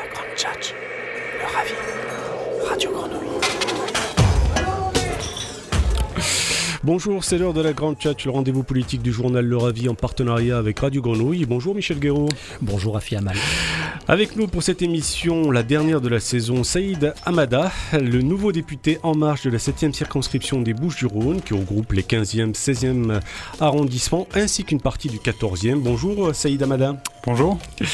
Grande Tchatch, le Ravi, Radio Grenouille. Bonjour, c'est l'heure de la Grande Tchatch, le rendez-vous politique du journal Le Ravi en partenariat avec Radio Grenouille. Bonjour Michel Guéraud. Bonjour Rafi Amal. Avec nous pour cette émission, la dernière de la saison, Saïd Hamada, le nouveau député En Marche de la 7e circonscription des Bouches-du-Rhône, qui regroupe les 15e, 16e arrondissements, ainsi qu'une partie du 14e. Bonjour Saïd Hamada. Bonjour.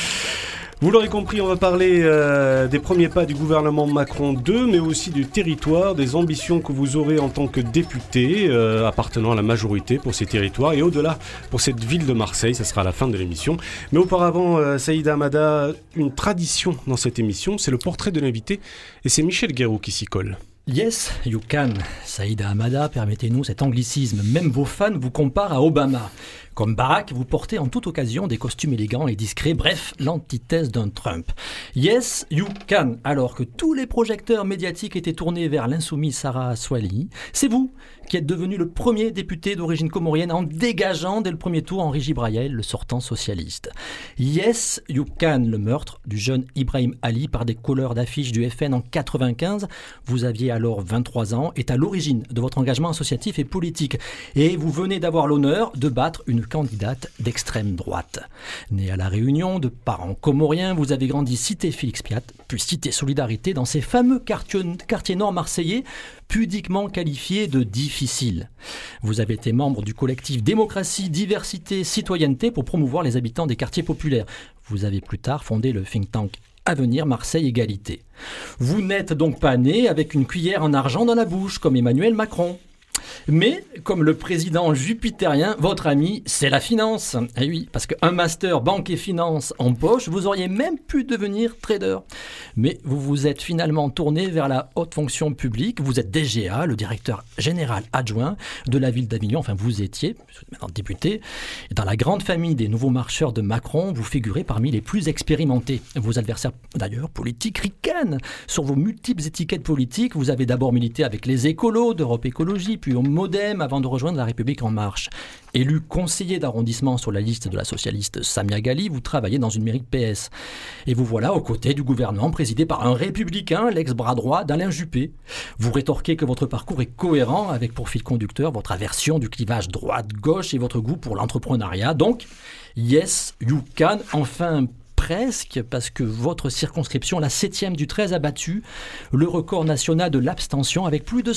Vous l'aurez compris, on va parler des premiers pas du gouvernement Macron 2, mais aussi du territoire, des ambitions que vous aurez en tant que député appartenant à la majorité pour ces territoires et au-delà pour cette ville de Marseille. Ça sera à la fin de l'émission. Mais auparavant, Saïd Hamada, une tradition dans cette émission, c'est le portrait de l'invité et c'est Michel Guéraud qui s'y colle. Yes, you can. Saïd Hamada, permettez-nous cet anglicisme. Même vos fans vous comparent à Obama. Comme Barack, vous portez en toute occasion des costumes élégants et discrets, bref, l'antithèse d'un Trump. Yes, you can. Alors que tous les projecteurs médiatiques étaient tournés vers l'insoumis Sarah Swali, c'est vous qui êtes devenu le premier député d'origine comorienne en dégageant dès le premier tour Henri Gibraïel, le sortant socialiste. Yes, you can. Le meurtre du jeune Ibrahim Ali par des colleurs d'affiches du FN en 1995. Vous aviez alors 23 ans, est à l'origine de votre engagement associatif et politique. Et vous venez d'avoir l'honneur de battre une candidate d'extrême droite. Née à La Réunion, de parents comoriens, vous avez grandi cité Félix Piat, puis cité Solidarité, dans ces fameux quartiers nord marseillais, pudiquement qualifiés de difficiles. Vous avez été membre du collectif Démocratie, Diversité, Citoyenneté pour promouvoir les habitants des quartiers populaires. Vous avez plus tard fondé le think tank Avenir Marseille Égalité. Vous n'êtes donc pas né avec une cuillère en argent dans la bouche, comme Emmanuel Macron. Mais, comme le président jupitérien, votre ami, c'est la finance. Et oui, parce qu'un master banque et finance en poche, vous auriez même pu devenir trader. Mais vous vous êtes finalement tourné vers la haute fonction publique. Vous êtes DGA, le directeur général adjoint de la ville d'Avignon. Enfin, vous étiez, maintenant député. Et dans la grande famille des nouveaux marcheurs de Macron, vous figurez parmi les plus expérimentés. Vos adversaires, d'ailleurs, politiques, ricanent sur vos multiples étiquettes politiques. Vous avez d'abord milité avec les écolos d'Europe Écologie, puis au Modem avant de rejoindre La République En Marche. Élu conseiller d'arrondissement sur la liste de la socialiste Samia Ghali, vous travaillez dans une mairie de PS. Et vous voilà aux côtés du gouvernement présidé par un républicain, l'ex-bras droit d'Alain Juppé. Vous rétorquez que votre parcours est cohérent avec pour fil conducteur votre aversion du clivage droite-gauche et votre goût pour l'entrepreneuriat. Donc, yes, you can, enfin presque, parce que votre circonscription, la 7e du 13, a battu le record national de l'abstention avec plus de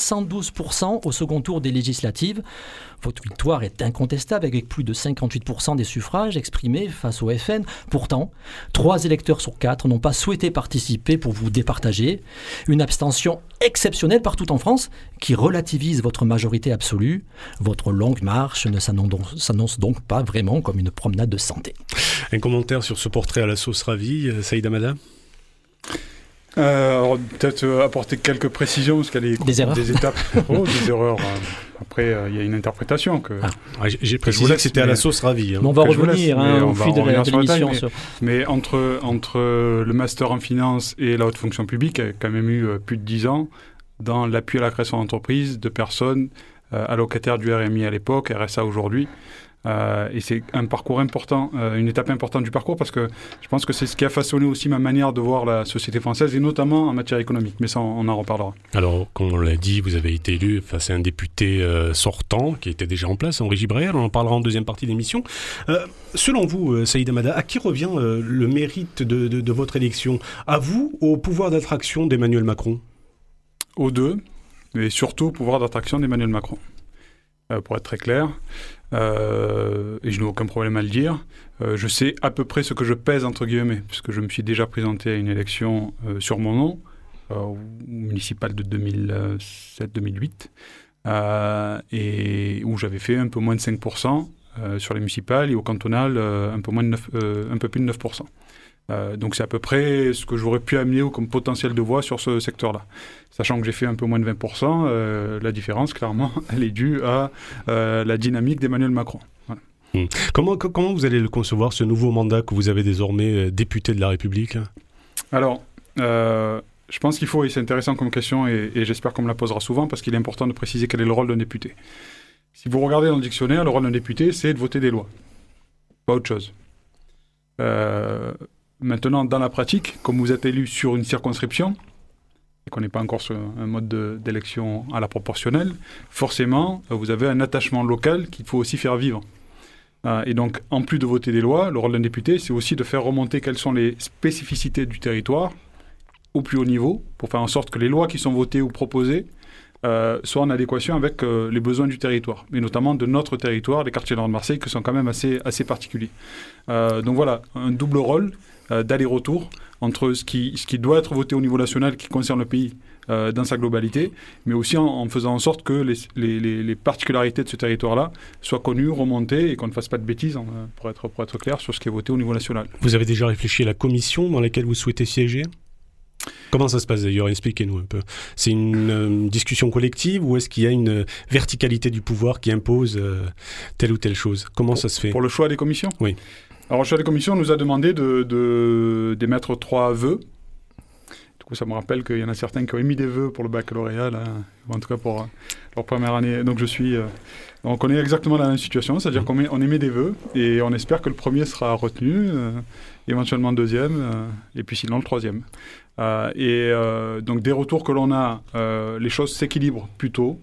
72% au second tour des législatives. Votre victoire est incontestable avec plus de 58% des suffrages exprimés face au FN. Pourtant, 3 électeurs sur 4 n'ont pas souhaité participer pour vous départager. Une abstention exceptionnelle partout en France qui relativise votre majorité absolue. Votre longue marche ne s'annonce donc pas vraiment comme une promenade de santé. Un commentaire sur ce portrait à la sauce ravie, Saïd Hamada? Alors, peut-être apporter quelques précisions, parce qu'il y a des étapes, des erreurs. Après, il y a une interprétation. J'ai précisé que c'était à la sauce ravie. On va revenir au fil de l'émission. Mais entre le master en finance et la haute fonction publique, il y a quand même eu plus de 10 ans dans l'appui à la création d'entreprises de personnes allocataires du RMI à l'époque, RSA aujourd'hui. Et c'est un parcours important, une étape importante du parcours, parce que je pense que c'est ce qui a façonné aussi ma manière de voir la société française, et notamment en matière économique. Mais ça, on en reparlera. Alors, comme on l'a dit, vous avez été élu face à un député sortant qui était déjà en place, Henri Gibraïel. On en parlera en deuxième partie de l'émission. Selon vous, Saïd Hamada, à qui revient le mérite de votre élection? À vous ou au pouvoir d'attraction d'Emmanuel Macron? Aux deux, mais surtout au pouvoir d'attraction d'Emmanuel Macron. Pour être très clair, et je n'ai aucun problème à le dire, je sais à peu près ce que je pèse, entre guillemets, puisque je me suis déjà présenté à une élection sur mon nom, au municipal de 2007-2008, et où j'avais fait un peu moins de 5% sur les municipales, et au cantonal, un peu plus de 9%. Donc c'est à peu près ce que j'aurais pu amener comme potentiel de voix sur ce secteur-là. Sachant que j'ai fait un peu moins de 20%, la différence, clairement, elle est due à la dynamique d'Emmanuel Macron. Voilà. Comment vous allez le concevoir, ce nouveau mandat que vous avez désormais député de la République? Alors, je pense qu'il faut, et c'est intéressant comme question, et j'espère qu'on me la posera souvent, parce qu'il est important de préciser quel est le rôle d'un député. Si vous regardez dans le dictionnaire, le rôle d'un député, c'est de voter des lois. Pas autre chose. Maintenant, dans la pratique, comme vous êtes élu sur une circonscription, et qu'on n'est pas encore sur un mode d'élection à la proportionnelle, forcément, vous avez un attachement local qu'il faut aussi faire vivre. Et donc, en plus de voter des lois, le rôle d'un député, c'est aussi de faire remonter quelles sont les spécificités du territoire au plus haut niveau, pour faire en sorte que les lois qui sont votées ou proposées soient en adéquation avec les besoins du territoire, et notamment de notre territoire, les quartiers nord de Marseille, qui sont quand même assez particuliers. Donc voilà, un double rôle d'aller-retour entre ce qui doit être voté au niveau national, qui concerne le pays dans sa globalité, mais aussi en faisant en sorte que les particularités de ce territoire-là soient connues, remontées, et qu'on ne fasse pas de bêtises, pour être clair, sur ce qui est voté au niveau national. Vous avez déjà réfléchi à la commission dans laquelle vous souhaitez siéger ? Comment ça se passe d'ailleurs ? Expliquez-nous un peu. C'est une discussion collective ou est-ce qu'il y a une verticalité du pouvoir qui impose telle ou telle chose ? Comment ça se fait ? Pour le choix des commissions ? Oui. Alors, le choix des commissions nous a demandé d'émettre 3 vœux. Du coup, ça me rappelle qu'il y en a certains qui ont émis des vœux pour le baccalauréat, là, ou en tout cas pour leur première année. Donc, on connaît exactement la même situation, c'est-à-dire qu'on émet des vœux et on espère que le premier sera retenu, éventuellement le deuxième, et puis sinon le troisième. Donc, des retours que l'on a, les choses s'équilibrent plutôt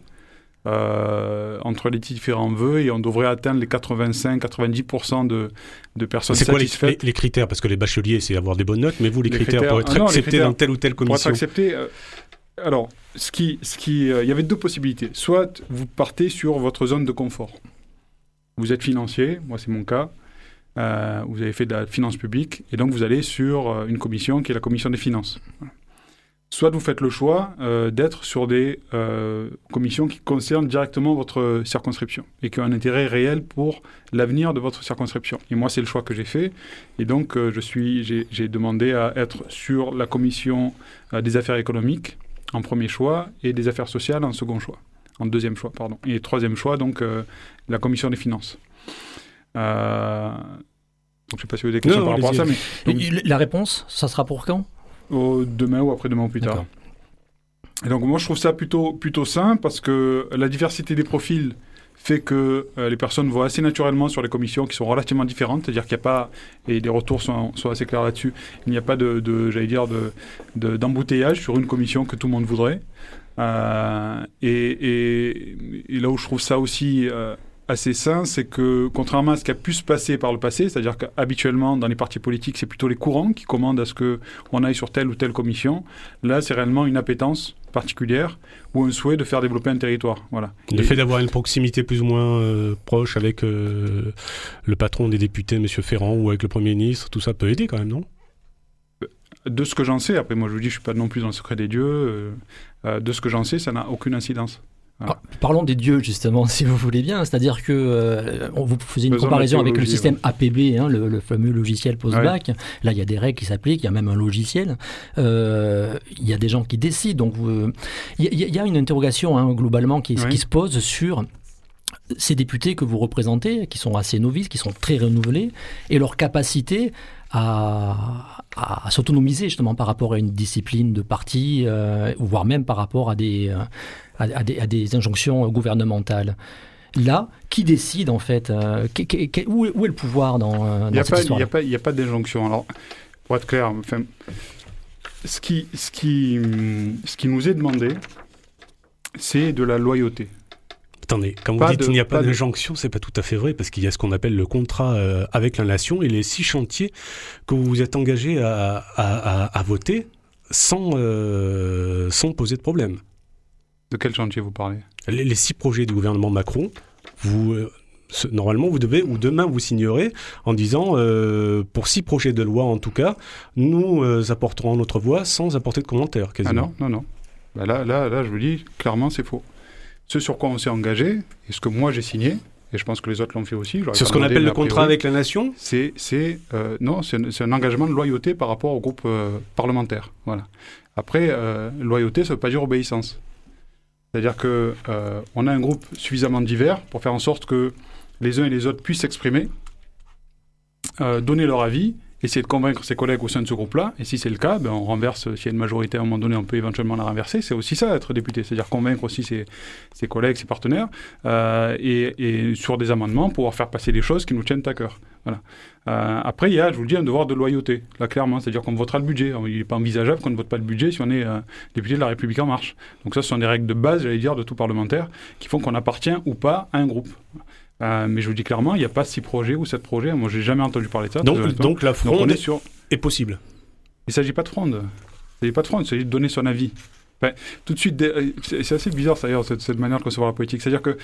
entre les différents vœux et on devrait atteindre les 85-90% de personnes satisfaites. C'est quoi les critères ? Parce que les bacheliers, c'est avoir des bonnes notes, mais vous, les critères pour être accepté dans telle ou telle commission ? Pour être accepté, alors, il y avait 2 possibilités. Soit vous partez sur votre zone de confort. Vous êtes financier, moi c'est mon cas. Vous avez fait de la finance publique et donc vous allez sur une commission qui est la commission des finances. Voilà. Soit vous faites le choix d'être sur des commissions qui concernent directement votre circonscription et qui ont un intérêt réel pour l'avenir de votre circonscription. Et moi, c'est le choix que j'ai fait. Et donc, j'ai demandé à être sur la commission des affaires économiques en premier choix et des affaires sociales en second choix, en deuxième choix, pardon. Et troisième choix, donc, la commission des finances. Donc, je ne sais pas si vous avez des questions par rapport à ça. Mais, donc, la réponse, ça sera pour quand ? Demain ou après-demain ou plus tard. Et donc moi je trouve ça plutôt sain parce que la diversité des profils fait que les personnes vont assez naturellement sur les commissions qui sont relativement différentes, c'est-à-dire qu'il n'y a pas, et les retours sont assez clairs là-dessus, il n'y a pas d'embouteillage sur une commission que tout le monde voudrait. Et là où je trouve ça aussi assez sain, c'est que contrairement à ce qui a pu se passer par le passé, c'est-à-dire qu'habituellement dans les partis politiques, c'est plutôt les courants qui commandent à ce qu'on aille sur telle ou telle commission. Là, c'est réellement une appétence particulière ou un souhait de faire développer un territoire. Voilà. Le fait d'avoir une proximité plus ou moins proche avec le patron des députés, M. Ferrand, ou avec le Premier ministre, tout ça peut aider quand même, non ? De ce que j'en sais, après moi je vous dis, je ne suis pas non plus dans le secret des dieux, de ce que j'en sais, ça n'a aucune incidence. Ah, parlons des dieux justement, si vous voulez bien, c'est-à-dire que vous faisiez une comparaison avec le système APB, le fameux logiciel post-bac. Là, il y a des règles qui s'appliquent, il y a même un logiciel. Il y a des gens qui décident. Donc, il y a une interrogation globalement qui se pose sur ces députés que vous représentez, qui sont assez novices, qui sont très renouvelés, et leur capacité à s'autonomiser justement par rapport à une discipline de parti, voire même par rapport à des injonctions gouvernementales. Là, qui décide en fait où est le pouvoir dans cette histoire ? Il n'y a pas d'injonction. Alors, pour être clair, enfin, ce qui nous est demandé, c'est de la loyauté. Attendez, quand vous dites qu'il n'y a pas d'injonction, c'est pas tout à fait vrai, parce qu'il y a ce qu'on appelle le contrat avec la nation et les 6 chantiers que vous vous êtes engagés à voter sans poser de problème. De quel chantier vous parlez ? Les 6 projets du gouvernement Macron, normalement vous devez, ou demain vous signerez en disant, pour 6 projets de loi en tout cas, nous apporterons notre voix sans apporter de commentaires, quasiment. Ah non. Bah là, je vous dis, clairement c'est faux. Ce sur quoi on s'est engagé, et ce que moi j'ai signé, et je pense que les autres l'ont fait aussi. Sur ce qu'on appelle le contrat avec la nation ? C'est un engagement de loyauté par rapport au groupe parlementaire. Voilà. Après, loyauté, ça ne veut pas dire obéissance. C'est-à-dire qu'on a un groupe suffisamment divers pour faire en sorte que les uns et les autres puissent s'exprimer, donner leur avis, essayer de convaincre ses collègues au sein de ce groupe-là. Et si c'est le cas, on renverse. S'il y a une majorité à un moment donné, on peut éventuellement la renverser. C'est aussi ça, être député. C'est-à-dire convaincre aussi ses collègues, ses partenaires, et sur des amendements, pouvoir faire passer les choses qui nous tiennent à cœur. Voilà. Après, il y a, je vous le dis, un devoir de loyauté, là clairement, c'est-à-dire qu'on votera le budget. Il n'est pas envisageable qu'on ne vote pas le budget si on est député de la République En Marche. Donc ça, ce sont des règles de base, j'allais dire, de tout parlementaire, qui font qu'on appartient ou pas à un groupe. Mais je vous dis clairement, il n'y a pas 6 projets ou 7 projets. Moi, j'ai jamais entendu parler de ça. Donc la fronde est possible. Il ne s'agit pas de fronde. Il s'agit de donner son avis. Enfin, tout de suite, c'est assez bizarre d'ailleurs cette manière de concevoir la politique. C'est-à-dire que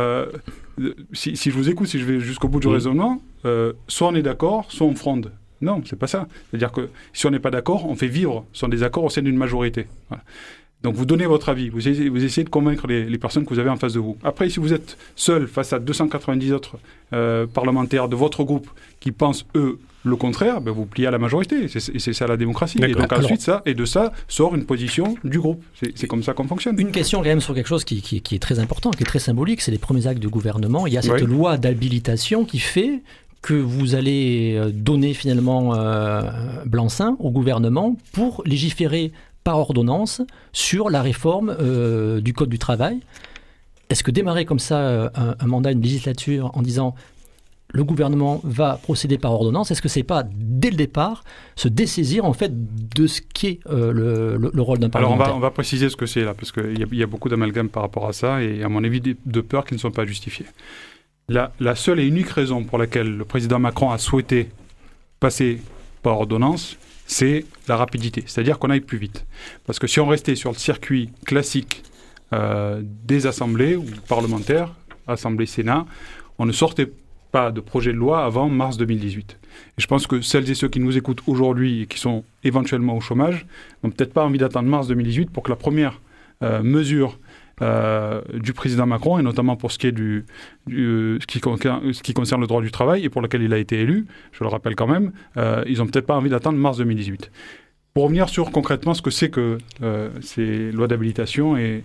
si je vous écoute, si je vais jusqu'au bout du raisonnement, soit on est d'accord, soit on fronde. Non, c'est pas ça. C'est-à-dire que si on n'est pas d'accord, on fait vivre son désaccord au sein d'une majorité. Voilà. Donc vous donnez votre avis, vous essayez de convaincre les personnes que vous avez en face de vous. Après, si vous êtes seul face à 290 autres parlementaires de votre groupe qui pensent, eux, le contraire, vous pliez à la majorité. C'est ça la démocratie. D'accord. Et donc ensuite, de ça sort une position du groupe. C'est comme ça qu'on fonctionne. Une question quand même sur quelque chose qui est très important, qui est très symbolique, c'est les premiers actes du gouvernement. Il y a cette loi d'habilitation qui fait que vous allez donner finalement blanc-seing au gouvernement pour légiférer par ordonnance sur la réforme du Code du travail. Est-ce que démarrer comme ça un mandat, une législature, en disant le gouvernement va procéder par ordonnance, est-ce que c'est pas, dès le départ, se dessaisir en fait de ce qu'est le rôle d'un parlementaire ? Alors on va préciser ce que c'est là, parce qu'il y a beaucoup d'amalgames par rapport à ça, et à mon avis de peurs qui ne sont pas justifiées. La seule et unique raison pour laquelle le président Macron a souhaité passer par ordonnance, c'est la rapidité, c'est-à-dire qu'on aille plus vite. Parce que si on restait sur le circuit classique des assemblées ou parlementaires, Assemblée, Sénat, on ne sortait pas de projet de loi avant mars 2018. Et je pense que celles et ceux qui nous écoutent aujourd'hui et qui sont éventuellement au chômage n'ont peut-être pas envie d'attendre mars 2018 pour que la première mesure du président Macron, et notamment pour ce qui est ce qui concerne le droit du travail et pour lequel il a été élu, je le rappelle quand même, ils n'ont peut-être pas envie d'attendre mars 2018. Pour revenir sur concrètement ce que c'est que ces lois d'habilitation et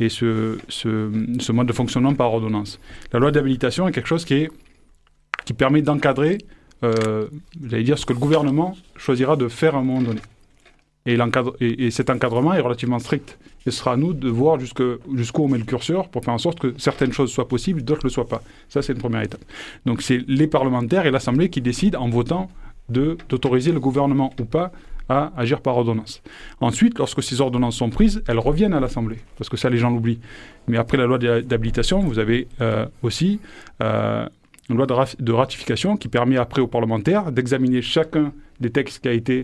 ce mode de fonctionnement par ordonnance. La loi d'habilitation est quelque chose qui permet d'encadrer, j'allais dire, ce que le gouvernement choisira de faire à un moment donné. Et cet encadrement est relativement strict. Et ce sera à nous de voir jusqu'où on met le curseur pour faire en sorte que certaines choses soient possibles, d'autres ne le soient pas. Ça, c'est une première étape. Donc, c'est les parlementaires et l'Assemblée qui décident, en votant, d'autoriser le gouvernement ou pas à agir par ordonnance. Ensuite, lorsque ces ordonnances sont prises, elles reviennent à l'Assemblée, parce que ça, les gens l'oublient. Mais après la loi d'habilitation, vous avez aussi une loi de ratification qui permet après aux parlementaires d'examiner chacun des textes qui a été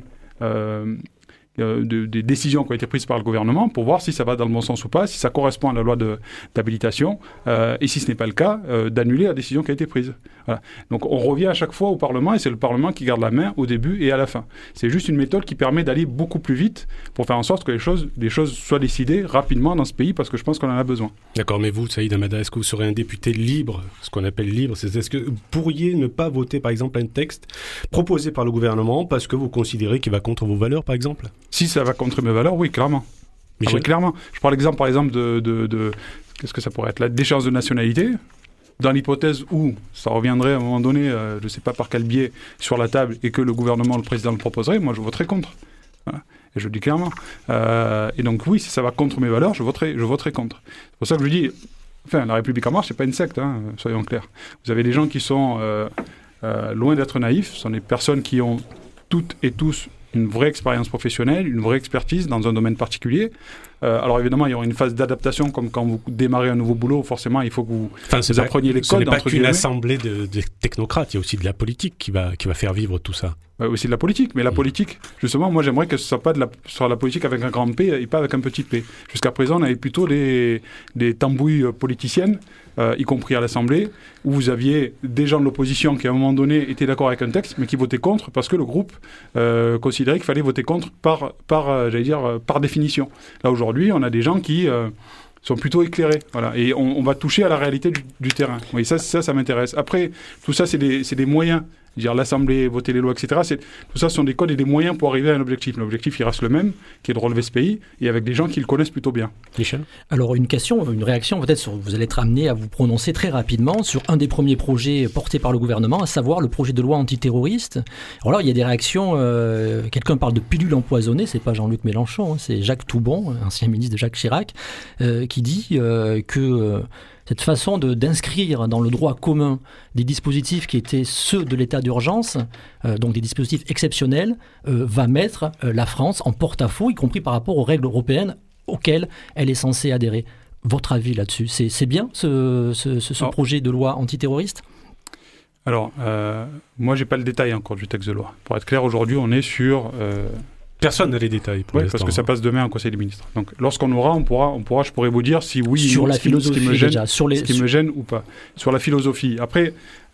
des décisions qui ont été prises par le gouvernement pour voir si ça va dans le bon sens ou pas, si ça correspond à la loi d'habilitation, et si ce n'est pas le cas, d'annuler la décision qui a été prise. Voilà. Donc on revient à chaque fois au Parlement, et c'est le Parlement qui garde la main au début et à la fin. C'est juste une méthode qui permet d'aller beaucoup plus vite pour faire en sorte que les choses soient décidées rapidement dans ce pays, parce que je pense qu'on en a besoin. D'accord, mais vous, Saïd Hamada, est-ce que vous serez un député libre, ce qu'on appelle libre, est-ce que vous pourriez ne pas voter, par exemple, un texte proposé par le gouvernement parce que vous considérez qu'il va contre vos valeurs, par exemple ? Si ça va contre mes valeurs, oui, clairement. Oui, clairement. Je prends l'exemple, par exemple, de qu'est-ce que ça pourrait être, la déchéance de nationalité. Dans l'hypothèse où ça reviendrait à un moment donné, je ne sais pas par quel biais, sur la table, et que le gouvernement, le président le proposerait, moi je voterai contre. Voilà. Et je le dis clairement. Et donc oui, si ça va contre mes valeurs, je voterai contre. C'est pour ça que je dis, la République En Marche, c'est pas une secte, soyons clairs. Vous avez des gens qui sont loin d'être naïfs, ce sont des personnes qui ont toutes et tous une vraie expérience professionnelle, une vraie expertise dans un domaine particulier. Alors évidemment, il y aura une phase d'adaptation, comme quand vous démarrez un nouveau boulot, forcément, il faut que vous appreniez les codes. Ce n'est pas qu'une assemblée de technocrates, il y a aussi de la politique qui va faire vivre tout ça. Aussi de la politique, mais la politique, justement, moi j'aimerais que ce soit pas sur la politique avec un grand P et pas avec un petit P. Jusqu'à présent, on avait plutôt des tambouilles politiciennes, y compris à l'Assemblée, où vous aviez des gens de l'opposition qui à un moment donné étaient d'accord avec un texte, mais qui votaient contre parce que le groupe considérait qu'il fallait voter contre par définition. Là aujourd'hui, on a des gens qui sont plutôt éclairés, voilà, et on va toucher à la réalité du terrain. Oui, ça m'intéresse. Après, tout ça, c'est des moyens dire l'Assemblée, voter les lois, etc. Tout ça, ce sont des codes et des moyens pour arriver à un objectif. L'objectif, il reste le même, qui est de relever ce pays, et avec des gens qui le connaissent plutôt bien. Michel ? Alors une réaction peut-être sur, vous allez être amené à vous prononcer très rapidement sur un des premiers projets portés par le gouvernement, à savoir le projet de loi antiterroriste. Alors là, il y a des réactions, quelqu'un parle de pilule empoisonnée, c'est pas Jean-Luc Mélenchon, c'est Jacques Toubon, ancien ministre de Jacques Chirac, qui dit que cette façon d'inscrire dans le droit commun des dispositifs qui étaient ceux de l'état d'urgence, donc des dispositifs exceptionnels, va mettre la France en porte-à-faux, y compris par rapport aux règles européennes auxquelles elle est censée adhérer. Votre avis là-dessus, c'est bien ce projet de loi antiterroriste ? Alors, moi, j'ai pas le détail encore du texte de loi. Pour être clair, aujourd'hui, on est sur... Personne n'a les détails pour l'instant. Parce que ça passe demain en Conseil des ministres. Donc, lorsqu'on aura, on pourra, je pourrais vous dire si oui sur ou non, la philosophie, ce qui me gêne ou pas. Sur la philosophie. Après,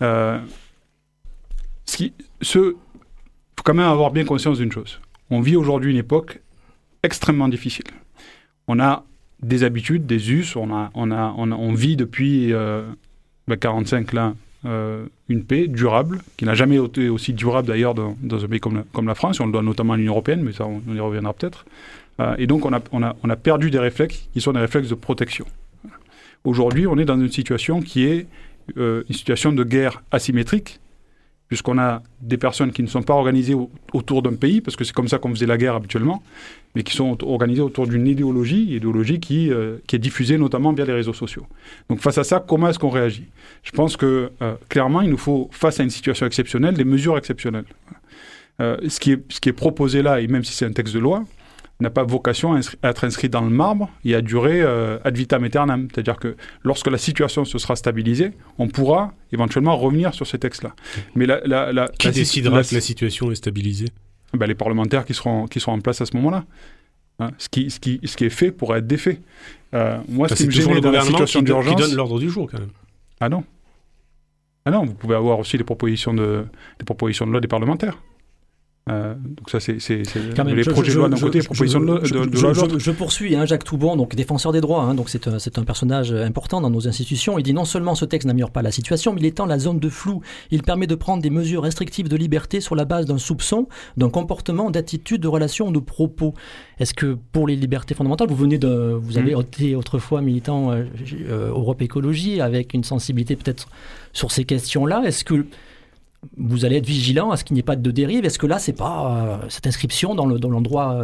faut quand même avoir bien conscience d'une chose. On vit aujourd'hui une époque extrêmement difficile. On a des habitudes, des us, on vit depuis 45 là, une paix durable, qui n'a jamais été aussi durable d'ailleurs dans un pays comme la France. On le doit notamment à l'Union européenne, mais ça on y reviendra peut-être. Et donc on a perdu des réflexes qui sont des réflexes de protection. Aujourd'hui, on est dans une situation qui est une situation de guerre asymétrique, puisqu'on a des personnes qui ne sont pas organisées autour d'un pays, parce que c'est comme ça qu'on faisait la guerre habituellement, mais qui sont organisées autour d'une idéologie qui est diffusée notamment via les réseaux sociaux. Donc face à ça, comment est-ce qu'on réagit ? Je pense que clairement, il nous faut, face à une situation exceptionnelle, des mesures exceptionnelles. Ce qui est proposé là, et même si c'est un texte de loi, n'a pas vocation à être inscrit dans le marbre et à durer ad vitam aeternam. C'est-à-dire que lorsque la situation se sera stabilisée, on pourra éventuellement revenir sur ces textes-là. Mais qui décidera que la situation est stabilisée ? Les parlementaires qui seront en place à ce moment-là. Hein, ce qui est fait pourra être défait. Moi, ce qui me gêne dans la situation d'urgence... qui donne l'ordre du jour, quand même. Ah non. Vous pouvez avoir aussi des propositions de loi des parlementaires. Donc ça, c'est les projets de loi d'un côté, les propositions de loi de l'autre. Je poursuis, Jacques Toubon, donc défenseur des droits, donc c'est un personnage important dans nos institutions. Il dit non seulement ce texte n'améliore pas la situation, mais il étend la zone de flou. Il permet de prendre des mesures restrictives de liberté sur la base d'un soupçon, d'un comportement, d'attitude, de relation ou de propos. Est-ce que pour les libertés fondamentales, vous avez été autrefois militant Europe Écologie avec une sensibilité peut-être sur ces questions-là. Est-ce que vous allez être vigilant à ce qu'il n'y ait pas de dérive? Est-ce que là, c'est pas cette inscription dans le droit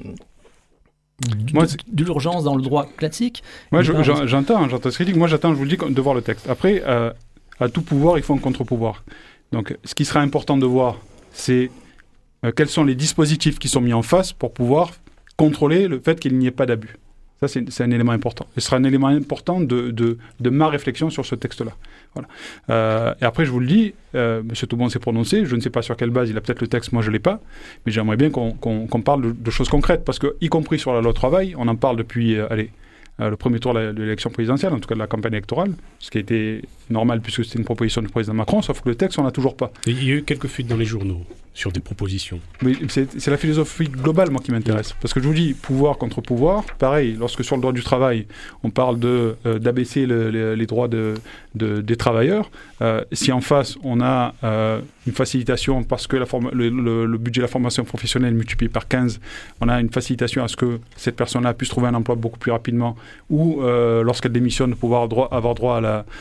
de l'urgence, dans le droit classique? Moi, j'entends cette critique. Moi, j'attends, je vous le dis, de voir le texte. Après, à tout pouvoir, il faut un contre-pouvoir. Donc, ce qui sera important de voir, c'est quels sont les dispositifs qui sont mis en face pour pouvoir contrôler le fait qu'il n'y ait pas d'abus. Ça, c'est un élément important. Ce sera un élément important de ma réflexion sur ce texte-là. Voilà. Et après, je vous le dis, M. Toubon s'est prononcé, je ne sais pas sur quelle base, il a peut-être le texte, moi je ne l'ai pas, mais j'aimerais bien qu'on parle de choses concrètes, parce que, y compris sur la loi travail, on en parle depuis, le premier tour de l'élection présidentielle, en tout cas de la campagne électorale, ce qui a été normal puisque c'était une proposition du président Macron, sauf que le texte, on n'a toujours pas. Il y a eu quelques fuites dans les journaux sur des propositions. Mais c'est la philosophie globale, moi, qui m'intéresse. Parce que je vous dis, pouvoir contre pouvoir, pareil, lorsque sur le droit du travail, on parle d'abaisser les droits des travailleurs, si en face, on a une facilitation parce que le budget de la formation professionnelle multiplié par 15, on a une facilitation à ce que cette personne-là puisse trouver un emploi beaucoup plus rapidement, ou lorsqu'elle démissionne, pouvoir avoir droit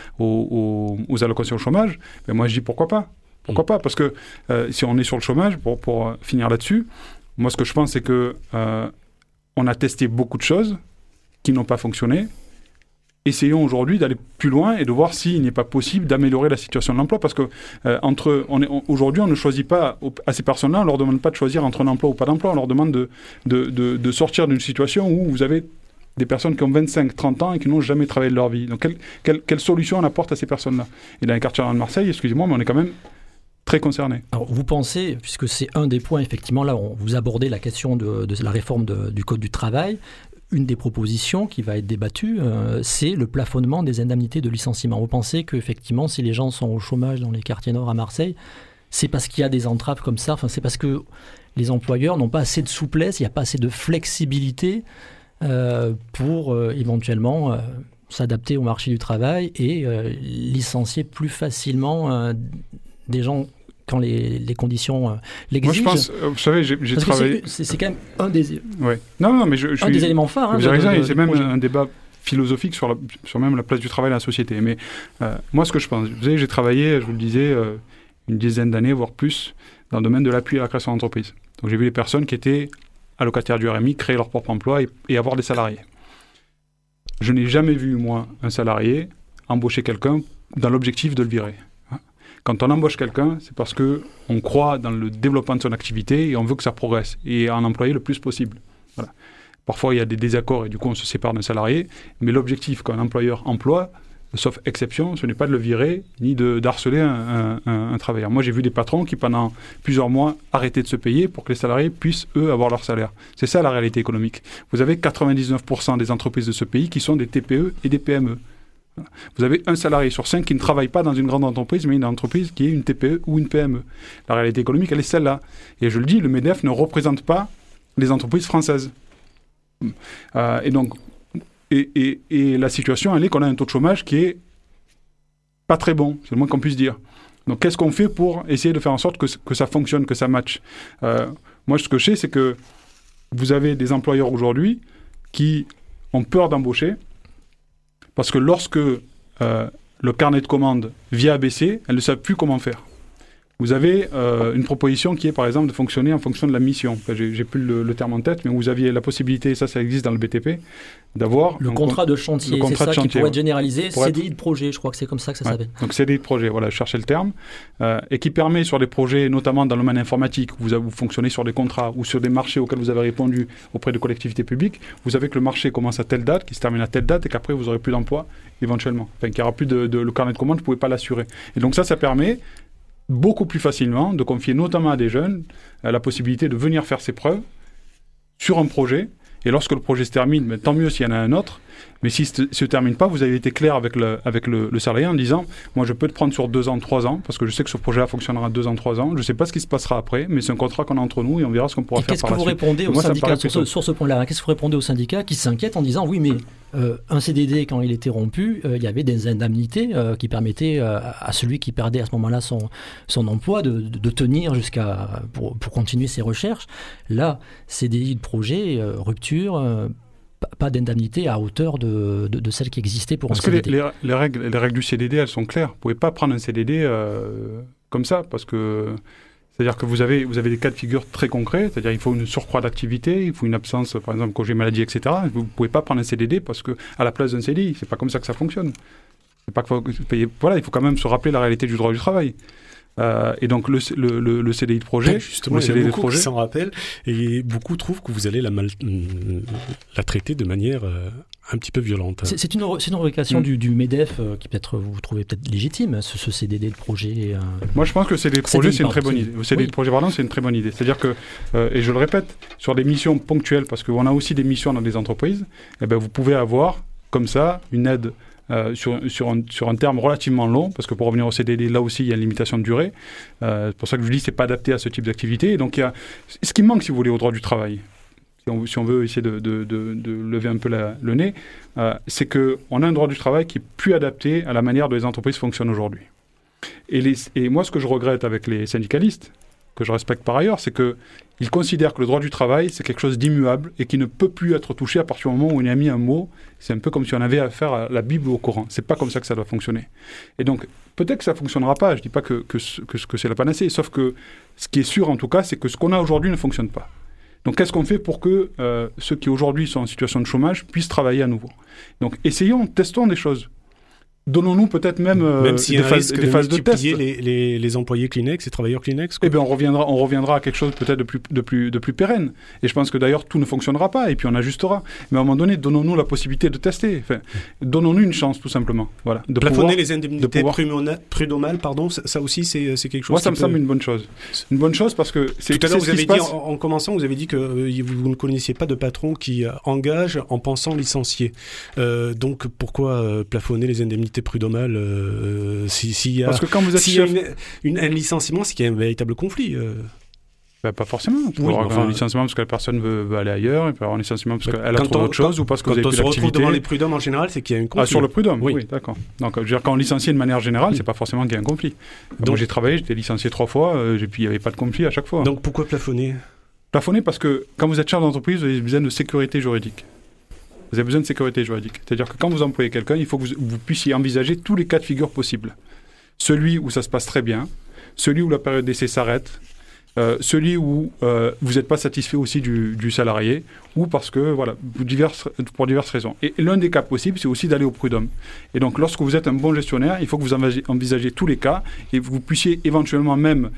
aux allocations au chômage, ben moi je dis pourquoi pas. Pourquoi pas? Parce que si on est sur le chômage, pour finir là-dessus, moi ce que je pense c'est que on a testé beaucoup de choses qui n'ont pas fonctionné. Essayons aujourd'hui d'aller plus loin et de voir s'il n'est pas possible d'améliorer la situation de l'emploi, parce que aujourd'hui on ne choisit pas à ces personnes-là, on leur demande pas de choisir entre un emploi ou pas d'emploi, on leur demande de sortir d'une situation où vous avez des personnes qui ont 25, 30 ans et qui n'ont jamais travaillé de leur vie. Donc quelle solution on apporte à ces personnes-là? Et dans les quartiers de Marseille, excusez-moi, mais on est quand même très concernés. Alors vous pensez, puisque c'est un des points, effectivement, là, vous abordez la question de la réforme du Code du travail, une des propositions qui va être débattue, c'est le plafonnement des indemnités de licenciement. Vous pensez qu'effectivement, si les gens sont au chômage dans les quartiers nord à Marseille, c'est parce qu'il y a des entraves comme ça, c'est parce que les employeurs n'ont pas assez de souplesse, il n'y a pas assez de flexibilité pour éventuellement s'adapter au marché du travail et licencier plus facilement des gens quand les conditions l'exigent. Moi, je pense, vous savez, j'ai travaillé... C'est quand même un des, non, mais un des éléments phares. Vous avez raison, c'est même un débat philosophique sur même la place du travail dans la société. Mais moi, ce que je pense, vous savez, j'ai travaillé, je vous le disais, une dizaine d'années, voire plus, dans le domaine de l'appui à la création d'entreprise. Donc j'ai vu les personnes qui étaient allocataires du RMI créer leur propre emploi et avoir des salariés. Je n'ai jamais vu, moi, un salarié embaucher quelqu'un dans l'objectif de le virer. Quand on embauche quelqu'un, c'est parce qu'on croit dans le développement de son activité et on veut que ça progresse et en employer le plus possible. Voilà. Parfois, il y a des désaccords et du coup, on se sépare d'un salarié. Mais l'objectif qu'un employeur emploie, sauf exception, ce n'est pas de le virer ni d'harceler un travailleur. Moi, j'ai vu des patrons qui, pendant plusieurs mois, arrêtaient de se payer pour que les salariés puissent, eux, avoir leur salaire. C'est ça, la réalité économique. Vous avez 99% des entreprises de ce pays qui sont des TPE et des PME. Vous avez un salarié sur 5 qui ne travaille pas dans une grande entreprise, mais une entreprise qui est une TPE ou une PME. La réalité économique, elle est celle-là. Et je le dis, le MEDEF ne représente pas les entreprises françaises. Et donc, la situation, elle est qu'on a un taux de chômage qui est pas très bon, c'est le moins qu'on puisse dire. Donc, qu'est-ce qu'on fait pour essayer de faire en sorte que ça fonctionne, que ça matche ? Moi, ce que je sais, c'est que vous avez des employeurs aujourd'hui qui ont peur d'embaucher parce que lorsque le carnet de commandes vient à baisser, elles ne savent plus comment faire. Vous avez une proposition qui est, par exemple, de fonctionner en fonction de la mission. Enfin, j'ai plus le terme en tête, mais vous aviez la possibilité, ça existe dans le BTP, d'avoir... Le contrat de chantier, c'est ça qui pourrait être généralisé. CDI de projet, je crois que c'est comme ça que ça s'appelle. Donc CDI de projet, voilà, je cherchais le terme, et qui permet sur des projets, notamment dans le domaine informatique, vous fonctionnez sur des contrats ou sur des marchés auxquels vous avez répondu auprès de collectivités publiques, vous savez que le marché commence à telle date, qui se termine à telle date, et qu'après vous n'aurez plus d'emploi, éventuellement. Enfin, qu'il n'y aura plus le carnet de commande, vous ne pouvez pas l'assurer. Et donc ça permet beaucoup plus facilement de confier notamment à des jeunes la possibilité de venir faire ses preuves sur un projet. Et lorsque le projet se termine, tant mieux s'il y en a un autre. Mais s'il ne se termine pas, vous avez été clair avec le salarié en disant « Moi, je peux te prendre sur 2 ans, 3 ans, parce que je sais que ce projet-là fonctionnera 2 ans, 3 ans. Je ne sais pas ce qui se passera après, mais c'est un contrat qu'on a entre nous et on verra ce qu'on pourra faire par la suite. » Qu'est-ce que vous répondez aux syndicats sur ce point-là ? Qu'est-ce que vous répondez aux syndicats qui s'inquiètent en disant « Oui, mais un CDD, quand il était rompu, il y avait des indemnités qui permettaient à celui qui perdait à ce moment-là son emploi de tenir pour continuer ses recherches. Là, CDI de projet, rupture... pas d'indemnité à hauteur de celle qui existait pour un CDD. Parce que les règles du CDD, elles sont claires. Vous ne pouvez pas prendre un CDD comme ça, parce que c'est-à-dire que vous avez des cas de figure très concrets, c'est-à-dire il faut une surcroît d'activité, il faut une absence, par exemple, congé maladie, etc. Vous ne pouvez pas prendre un CDD parce que à la place d'un CDI, c'est pas comme ça que ça fonctionne. Voilà, il faut quand même se rappeler la réalité du droit du travail. Et donc le CDI de projet, justement, il y a beaucoup qui s'en rappellent et beaucoup trouvent que vous allez la traiter de manière un petit peu violente. C'est une revendication du MEDEF qui peut-être vous trouvez peut-être légitime, ce CDD de projet. Moi, je pense que le CDD de projet, c'est une très bonne idée. Le CDI de projet, pardon, c'est une très bonne idée. C'est-à-dire que, et je le répète, sur des missions ponctuelles, parce qu'on a aussi des missions dans des entreprises, eh ben, vous pouvez avoir comme ça une aide. Sur un terme relativement long, parce que pour revenir au CDD, là aussi, il y a une limitation de durée. C'est pour ça que je dis que ce n'est pas adapté à ce type d'activité. Et donc, il y a ce qui manque, si vous voulez, au droit du travail, si on veut essayer de lever un peu le nez, c'est qu'on a un droit du travail qui est plus adapté à la manière dont les entreprises fonctionnent aujourd'hui. Et moi, ce que je regrette avec les syndicalistes, que je respecte par ailleurs, c'est qu'ils considèrent que le droit du travail, c'est quelque chose d'immuable et qui ne peut plus être touché à partir du moment où on y a mis un mot. C'est un peu comme si on avait affaire à la Bible ou au Coran. C'est pas comme ça que ça doit fonctionner. Et donc, peut-être que ça fonctionnera pas. Je dis pas que c'est la panacée. Sauf que ce qui est sûr, en tout cas, c'est que ce qu'on a aujourd'hui ne fonctionne pas. Donc, qu'est-ce qu'on fait pour que ceux qui aujourd'hui sont en situation de chômage puissent travailler à nouveau ? Donc, testons des choses. Donnons-nous peut-être même des phases de test. Les employés Kleenex, les travailleurs Kleenex. Eh bien, on reviendra à quelque chose peut-être de plus pérenne. Et je pense que d'ailleurs, tout ne fonctionnera pas, et puis on ajustera. Mais à un moment donné, donnons-nous la possibilité de tester. Enfin, donnons-nous une chance, tout simplement. Voilà, plafonner les indemnités prud'homales, ça aussi, c'est quelque chose. Moi, ça me semble une bonne chose. Une bonne chose parce que c'est... Tout à l'heure, vous avez dit, en commençant, vous avez dit que vous ne connaissiez pas de patron qui engage en pensant licencier. Donc, pourquoi plafonner les indemnités prud'homal s'il y a, parce que quand vous êtes un licenciement, c'est qu'il y a un véritable conflit. Pas forcément. Il peut y avoir un licenciement parce que la personne veut aller ailleurs, il peut y avoir un licenciement parce qu'elle a trouvé autre chose ou parce que vous avez plus d'activité. Quand on se retrouve devant les prud'hommes en général, c'est qu'il y a un conflit. Sur le prud'homme, oui, d'accord. Donc, je veux dire, quand on licencie de manière générale, c'est pas forcément qu'il y a un conflit. Donc, moi, j'ai travaillé, j'étais licencié 3 fois, et puis il n'y avait pas de conflit à chaque fois. Donc, pourquoi plafonner ? Plafonner parce que quand vous êtes chef d'entreprise, vous avez besoin de sécurité juridique. Vous avez besoin de sécurité juridique. C'est-à-dire que quand vous employez quelqu'un, il faut que vous puissiez envisager tous les cas de figure possibles. Celui où ça se passe très bien, celui où la période d'essai s'arrête, celui où vous n'êtes pas satisfait aussi du salarié, ou parce que, voilà, pour diverses raisons. Et l'un des cas possibles, c'est aussi d'aller au prud'homme. Et donc, lorsque vous êtes un bon gestionnaire, il faut que vous envisagez tous les cas et que vous puissiez éventuellement même,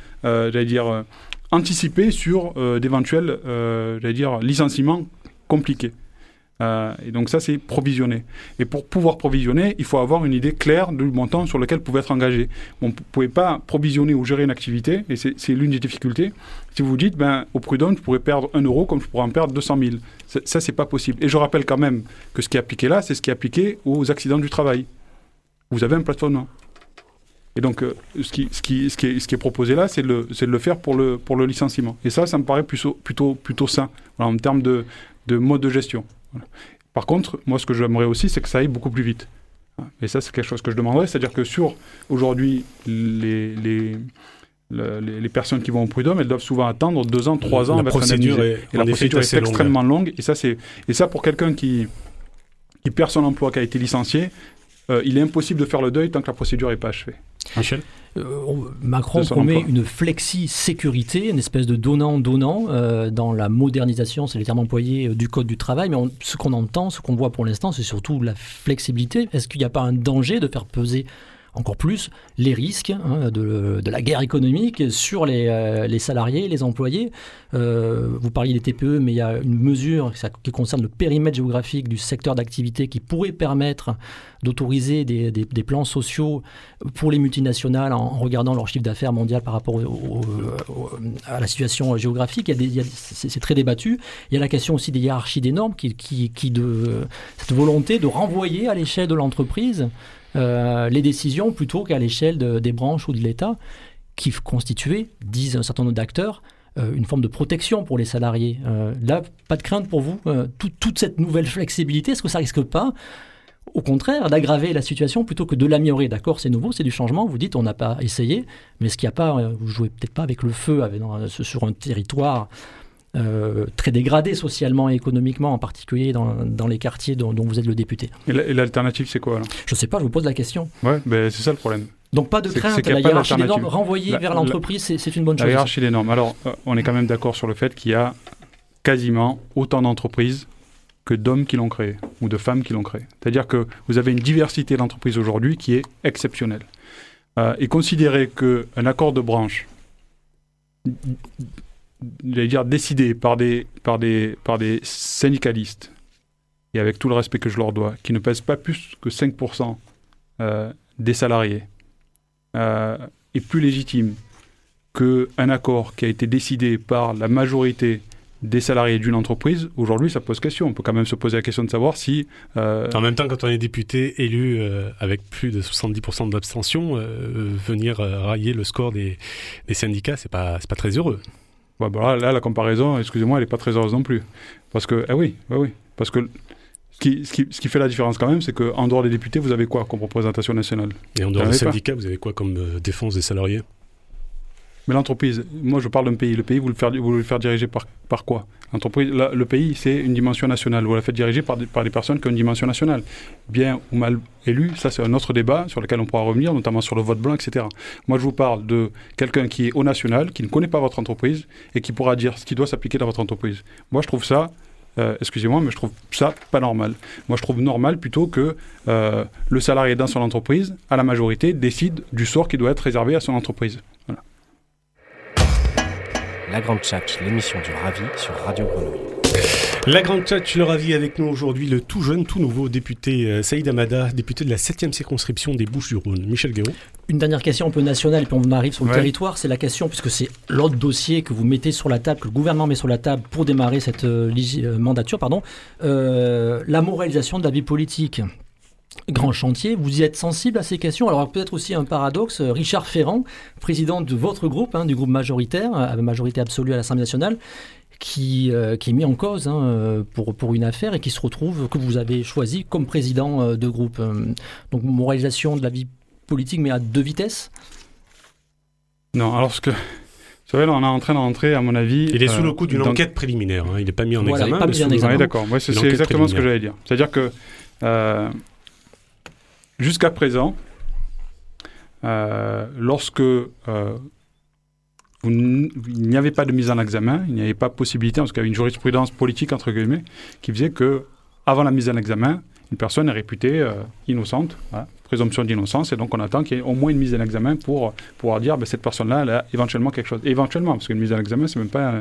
anticiper sur d'éventuels, licenciements compliqués. Et donc ça, c'est provisionner. Et pour pouvoir provisionner, il faut avoir une idée claire du montant sur lequel vous pouvez être engagé. Vous ne pouvez pas provisionner ou gérer une activité, et c'est l'une des difficultés. Si vous dites, au prud'homme, je pourrais perdre 1 euro comme je pourrais en perdre 200 000. Ça, c'est pas possible. Et je rappelle quand même que ce qui est appliqué là, c'est ce qui est appliqué aux accidents du travail. Vous avez un plafonnement. Et donc, ce qui est proposé là, c'est de le faire pour le licenciement. Et ça me paraît plutôt sain, en termes de mode de gestion. Voilà. Par contre, moi, ce que j'aimerais aussi, c'est que ça aille beaucoup plus vite. Et ça, c'est quelque chose que je demanderais. C'est-à-dire que aujourd'hui, les personnes qui vont au prud'homme, elles doivent souvent attendre 2 ans, 3 ans. La procédure est extrêmement longue. Et ça, pour quelqu'un qui perd son emploi, qui a été licencié, il est impossible de faire le deuil tant que la procédure n'est pas achevée. Michel ? Macron promet une flexi-sécurité, une espèce de donnant-donnant dans la modernisation, c'est les termes employés, du Code du travail. Mais ce qu'on entend, ce qu'on voit pour l'instant, c'est surtout la flexibilité. Est-ce qu'il n'y a pas un danger de faire peser encore plus les risques de la guerre économique sur les salariés, les employés? Vous parliez des TPE, mais il y a une mesure qui concerne le périmètre géographique du secteur d'activité qui pourrait permettre d'autoriser des plans sociaux pour les multinationales en regardant leur chiffre d'affaires mondial par rapport à la situation géographique. C'est très débattu. Il y a la question aussi des hiérarchies des normes, cette volonté de renvoyer à l'échelle de l'entreprise les décisions plutôt qu'à l'échelle des branches ou de l'État, qui constituaient, disent un certain nombre d'acteurs, une forme de protection pour les salariés. Là, pas de crainte pour vous, toute cette nouvelle flexibilité, est-ce que ça risque pas, au contraire, d'aggraver la situation plutôt que de l'améliorer? D'accord, c'est nouveau, c'est du changement, vous dites on n'a pas essayé, mais est-ce qu'il n'y a pas, vous jouez peut-être pas avec le feu sur un territoire très dégradé socialement et économiquement, en particulier dans les quartiers dont vous êtes le député. Et l'alternative, c'est quoi alors? Je ne sais pas, je vous pose la question. Ouais, c'est ça le problème. Donc pas de crainte, la hiérarchie des normes renvoyée vers l'entreprise, c'est une bonne chose. La hiérarchie des normes. Alors, on est quand même d'accord sur le fait qu'il y a quasiment autant d'entreprises que d'hommes qui l'ont créé, ou de femmes qui l'ont créé. C'est-à-dire que vous avez une diversité d'entreprises aujourd'hui qui est exceptionnelle. Et considérer qu'un accord de branche, décidé par des syndicalistes, et avec tout le respect que je leur dois, qui ne pèsent pas plus que 5% des salariés, est plus légitime qu'un accord qui a été décidé par la majorité des salariés d'une entreprise. Aujourd'hui, ça pose question. On peut quand même se poser la question de savoir si... En même temps, quand on est député élu avec plus de 70% d'abstention, venir railler le score des syndicats, c'est pas très heureux. Là, la comparaison, excusez-moi, elle n'est pas très heureuse non plus. Parce que, oui. Parce que ce qui fait la différence quand même, c'est qu'en dehors des députés, vous avez quoi comme représentation nationale? Et en dehors des syndicats, vous avez quoi comme défense des salariés? Mais l'entreprise, moi je parle d'un pays. Le pays, vous le faire diriger par quoi? L'entreprise, le pays, c'est une dimension nationale. Vous la faites diriger par des personnes qui ont une dimension nationale. Bien ou mal élu, ça c'est un autre débat sur lequel on pourra revenir, notamment sur le vote blanc, etc. Moi je vous parle de quelqu'un qui est au national, qui ne connaît pas votre entreprise et qui pourra dire ce qui doit s'appliquer dans votre entreprise. Moi je trouve ça, excusez-moi, mais je trouve ça pas normal. Moi je trouve normal plutôt que le salarié dans son entreprise, à la majorité, décide du sort qui doit être réservé à son entreprise. Voilà. La Grande Tchatch, l'émission du Ravi sur Radio Grenouille. La Grande Tchatch, le Ravi avec nous aujourd'hui, le tout jeune, tout nouveau député Saïd Hamada, député de la 7e circonscription des Bouches-du-Rhône. Michel Guéraud. Une dernière question un peu nationale, et puis on arrive sur le territoire. C'est la question, puisque c'est l'autre dossier que vous mettez sur la table, que le gouvernement met sur la table pour démarrer cette mandature, la moralisation de la vie politique. grand chantier. Vous y êtes sensible à ces questions? Alors peut-être aussi un paradoxe. Richard Ferrand, président de votre groupe, du groupe majoritaire, à majorité absolue à l'Assemblée nationale, qui est mis en cause pour une affaire et qui se retrouve, que vous avez choisi comme président de groupe. Donc moralisation de la vie politique, mais à deux vitesses? Non, alors ce que... Vous savez, là, on est en train d'entrer, à mon avis... Il est sous le coup d'une enquête préliminaire. Il n'est pas mis en examen. Il n'est pas mis en examen. Oui, d'accord. Ouais, c'est exactement ce que j'allais dire. C'est-à-dire que jusqu'à présent, lorsque il n'y avait pas de mise en examen, il n'y avait pas possibilité, parce qu'il y avait une jurisprudence politique, entre guillemets, qui faisait que avant la mise en examen, une personne est réputée innocente, présomption d'innocence, et donc on attend qu'il y ait au moins une mise en examen pour pouvoir dire cette personne-là, elle a éventuellement quelque chose. Et éventuellement, parce qu'une mise en examen, c'est même pas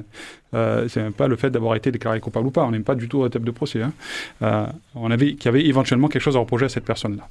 le fait d'avoir été déclaré coupable ou pas, on n'est pas du tout au type de procès. Qu'il y avait éventuellement quelque chose à reprocher à cette personne-là.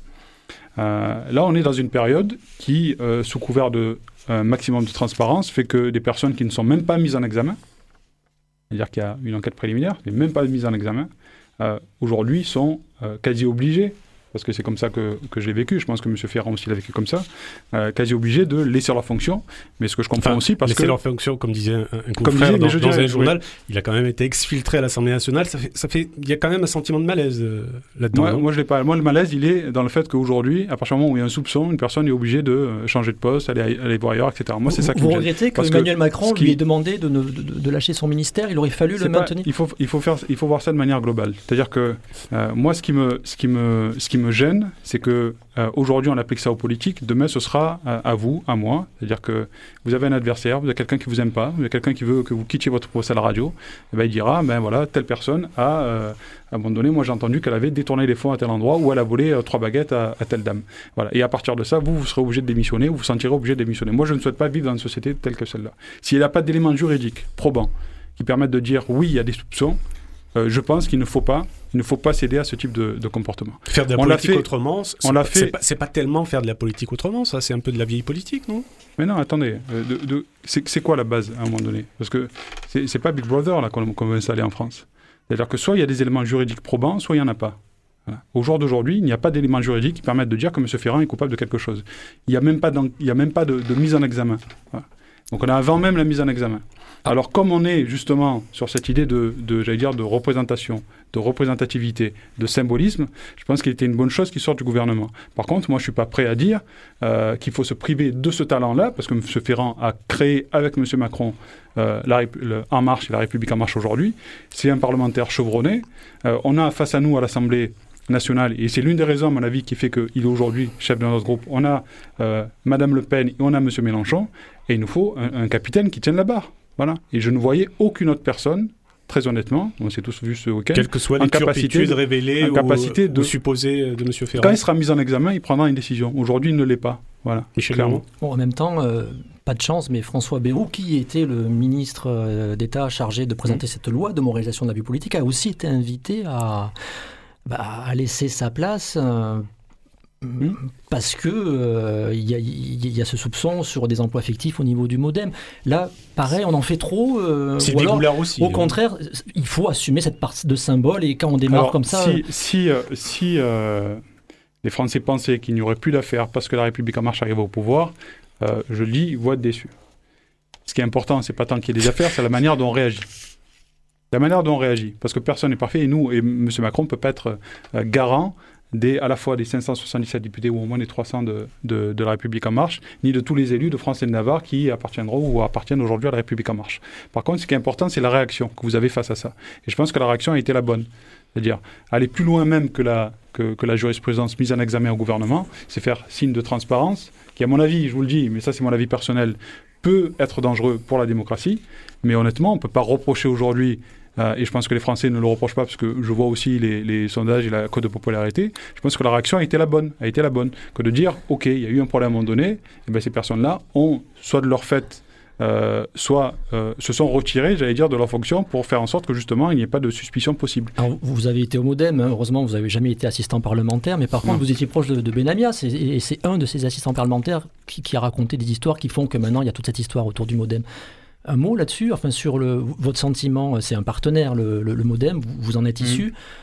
Là, on est dans une période qui, sous couvert de maximum de transparence, fait que des personnes qui ne sont même pas mises en examen, c'est-à-dire qu'il y a une enquête préliminaire, mais même pas mise en examen, aujourd'hui sont quasi obligés, parce que c'est comme ça que je l'ai vécu, je pense que M. Ferrand aussi l'a vécu comme ça, quasi obligés de laisser leur fonction, mais ce que je comprends aussi, parce que... Laisser leur fonction, comme disait un confrère dans un journal, il a quand même été exfiltré à l'Assemblée nationale, il y a quand même un sentiment de malaise là-dedans. Moi, je l'ai pas. Moi, le malaise, il est dans le fait qu'aujourd'hui, à partir du moment où il y a un soupçon, une personne est obligée de changer de poste, aller voir ailleurs, etc. Moi, c'est ça qui me gêne. Vous regrettez que Emmanuel Macron lui ait demandé de lâcher son ministère? Il aurait fallu le maintenir? Il faut voir ça de manière globale. C'est-à-dire que moi, ce qui me gêne, c'est que aujourd'hui, on applique ça aux politiques. Demain, ce sera à vous, à moi. C'est-à-dire que vous avez un adversaire, vous avez quelqu'un qui vous aime pas, vous avez quelqu'un qui veut que vous quittiez votre poste à la radio. Et il dira, voilà, telle personne a à un moment donné, moi j'ai entendu qu'elle avait détourné les fonds à tel endroit ou elle a volé 3 baguettes à telle dame. Voilà. Et à partir de ça, vous serez obligé de démissionner ou vous vous sentirez obligé de démissionner. Moi, je ne souhaite pas vivre dans une société telle que celle-là. S'il n'y a pas d'éléments juridiques probants qui permettent de dire oui, il y a des soupçons, je pense qu'il ne faut pas céder à ce type de comportement. Faire de la politique autrement, c'est pas tellement faire de la politique autrement, ça, c'est un peu de la vieille politique, non? Mais non, attendez, c'est quoi la base à un moment donné? Parce que c'est pas Big Brother là qu'on veut installer en France. C'est-à-dire que soit il y a des éléments juridiques probants, soit il n'y en a pas. Voilà. Au jour d'aujourd'hui, il n'y a pas d'éléments juridiques qui permettent de dire que M. Ferrand est coupable de quelque chose. Il n'y a même pas de mise en examen. Voilà. Donc on est avant même la mise en examen. Alors comme on est justement sur cette idée j'allais dire, de représentation, de représentativité, de symbolisme, je pense qu'il était une bonne chose qu'il sorte du gouvernement. Par contre, moi je ne suis pas prêt à dire qu'il faut se priver de ce talent-là, parce que M. Ferrand a créé avec M. Macron En Marche et la République En Marche aujourd'hui. C'est un parlementaire chevronné. On a face à nous à l'Assemblée nationale, et c'est l'une des raisons à mon avis qui fait qu'il est aujourd'hui chef de notre groupe, on a Madame Le Pen et on a M. Mélenchon, et il nous faut un capitaine qui tienne la barre. Voilà. Et je ne voyais aucune autre personne, très honnêtement, on s'est tous vus ce week-end, quelles que soient les turpitudes révélées ou supposées de M. Ferrand. Quand il sera mis en examen, il prendra une décision. Aujourd'hui, il ne l'est pas. Voilà. Michel Hermont. Bon, en même temps, pas de chance, mais François Bayrou, qui était le ministre d'État chargé de présenter cette loi de moralisation de la vie politique, a aussi été invité à laisser sa place parce que y a ce soupçon sur des emplois fictifs au niveau du MoDem. Là, pareil, on en fait trop. Sylvie Goulard aussi. Au contraire, il faut assumer cette partie de symbole, et quand on démarre comme ça... Si les Français pensaient qu'il n'y aurait plus d'affaires parce que la République En Marche arrivait au pouvoir, je lis, ils vont être déçus. Ce qui est important, c'est pas tant qu'il y ait des affaires, c'est la manière dont on réagit. La manière dont on réagit, parce que personne n'est parfait, et nous, et M. Macron ne peut pas être garant à la fois des 577 députés ou au moins des 300 de la République En Marche, ni de tous les élus de France et de Navarre qui appartiendront ou appartiennent aujourd'hui à la République En Marche. Par contre, ce qui est important, c'est la réaction que vous avez face à ça. Et je pense que la réaction a été la bonne. C'est-à-dire aller plus loin même que la jurisprudence mise en examen au gouvernement, c'est faire signe de transparence, qui à mon avis, je vous le dis, mais ça c'est mon avis personnel, peut être dangereux pour la démocratie, mais honnêtement, on ne peut pas reprocher aujourd'hui, et je pense que les Français ne le reprochent pas, parce que je vois aussi les sondages et la cote de popularité, je pense que la réaction a été la bonne, que de dire, ok, il y a eu un problème à un moment donné, et bien ces personnes-là ont, soit de leur fait, soit se sont retirés, j'allais dire, de leur fonction pour faire en sorte que justement il n'y ait pas de suspicion possible. Alors, vous avez été au MoDem, hein, heureusement vous n'avez jamais été assistant parlementaire, mais par contre vous étiez proche de Benamias, et c'est un de ces assistants parlementaires qui a raconté des histoires qui font que maintenant il y a toute cette histoire autour du MoDem. Un mot là-dessus, enfin sur votre sentiment, c'est un partenaire, le MoDem, vous en êtes issu.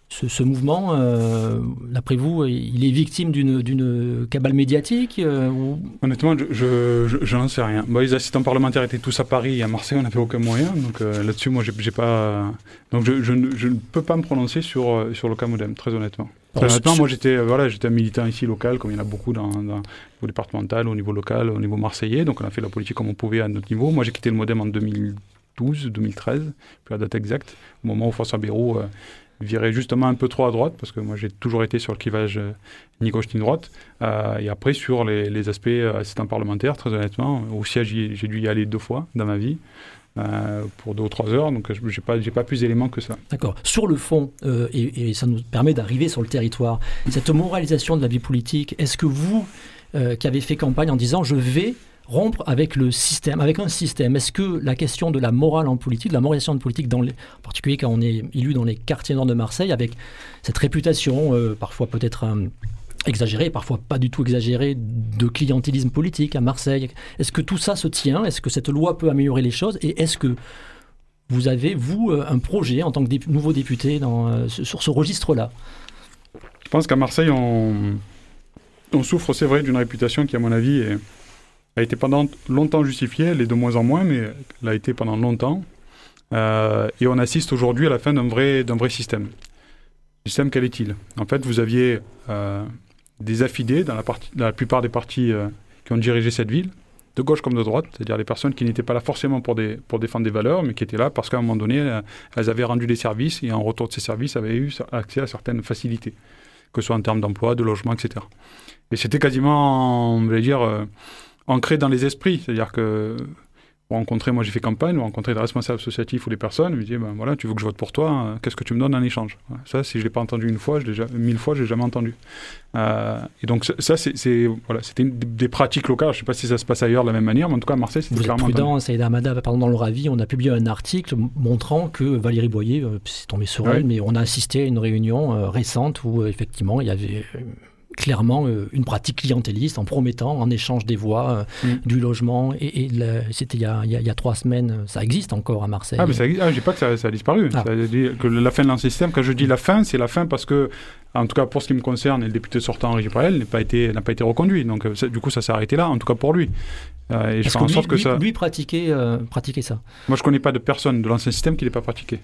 Ce mouvement, d'après vous, il est victime d'une cabale médiatique ou... Honnêtement, je n'en sais rien. Bon, les assistants parlementaires étaient tous à Paris et à Marseille, on n'avait aucun moyen. Donc là-dessus, moi, j'ai pas. Donc je ne peux pas me prononcer sur le cas Modem, très honnêtement. Très honnêtement, moi, j'étais un militant ici local, comme il y en a beaucoup au niveau départemental, au niveau local, au niveau marseillais. Donc on a fait la politique comme on pouvait à notre niveau. Moi, j'ai quitté le Modem en 2012, 2013, plus la date exacte, au moment où François Bayrou virait justement un peu trop à droite, parce que moi j'ai toujours été sur le clivage ni gauche ni droite, et après sur les aspects assistants parlementaires, très honnêtement, au siège j'ai dû y aller 2 fois dans ma vie, pour 2 ou 3 heures, donc j'ai pas plus d'éléments que ça. D'accord. Sur le fond, et ça nous permet d'arriver sur le territoire, cette moralisation de la vie politique, est-ce que vous, qui avez fait campagne en disant « je vais rompre avec le système, avec un système ». Est-ce que la question de la morale en politique, de la moralisation de politique, en particulier quand on est élu dans les quartiers nord de Marseille, avec cette réputation parfois peut-être exagérée, parfois pas du tout exagérée, de clientélisme politique à Marseille, est-ce que tout ça se tient? Est-ce que cette loi peut améliorer les choses? Et est-ce que vous avez, vous, un projet en tant que nouveau député sur ce registre-là? Je pense qu'à Marseille, on souffre, c'est vrai, d'une réputation qui, à mon avis, a été pendant longtemps justifiée, elle est de moins en moins, mais elle a été pendant longtemps. Et on assiste aujourd'hui à la fin d'un vrai système. Le système, quel est-il? En fait, vous aviez des affidés dans la plupart des partis qui ont dirigé cette ville, de gauche comme de droite, c'est-à-dire des personnes qui n'étaient pas là forcément pour défendre des valeurs, mais qui étaient là parce qu'à un moment donné, elles avaient rendu des services, et en retour de ces services, avaient eu accès à certaines facilités, que ce soit en termes d'emploi, de logement, etc. Et c'était quasiment, on va dire, ancré dans les esprits, c'est-à-dire que moi j'ai fait campagne, rencontrer des responsables associatifs ou des personnes, je me dis, voilà, tu veux que je vote pour toi, qu'est-ce que tu me donnes en échange? Voilà. Ça, si je ne l'ai pas entendu 1000 fois, je ne l'ai jamais entendu. Et donc ça, c'était des pratiques locales, je ne sais pas si ça se passe ailleurs de la même manière, mais en tout cas à Marseille, c'était clairement... Vous êtes prudent, Saïda Hamada, dans le Ravi, on a publié un article montrant que Valérie Boyer, c'est tombé sur elle, mais on a assisté à une réunion récente où effectivement il y avait... clairement une pratique clientéliste en promettant en échange des voix, du logement, c'était il y a 3 semaines, ça existe encore à Marseille. Mais je dis pas que ça a disparu. Ça veut dire que la fin de l'ancien système, quand je dis la fin, c'est la fin parce que, en tout cas pour ce qui me concerne, le député sortant Henri Gibrel n'a pas été reconduit. Donc du coup ça s'est arrêté là, en tout cas pour lui. Et je fais en sorte que ça... Lui pratiquait ça. Moi je connais pas de personne de l'ancien système qui l'ait pas pratiqué.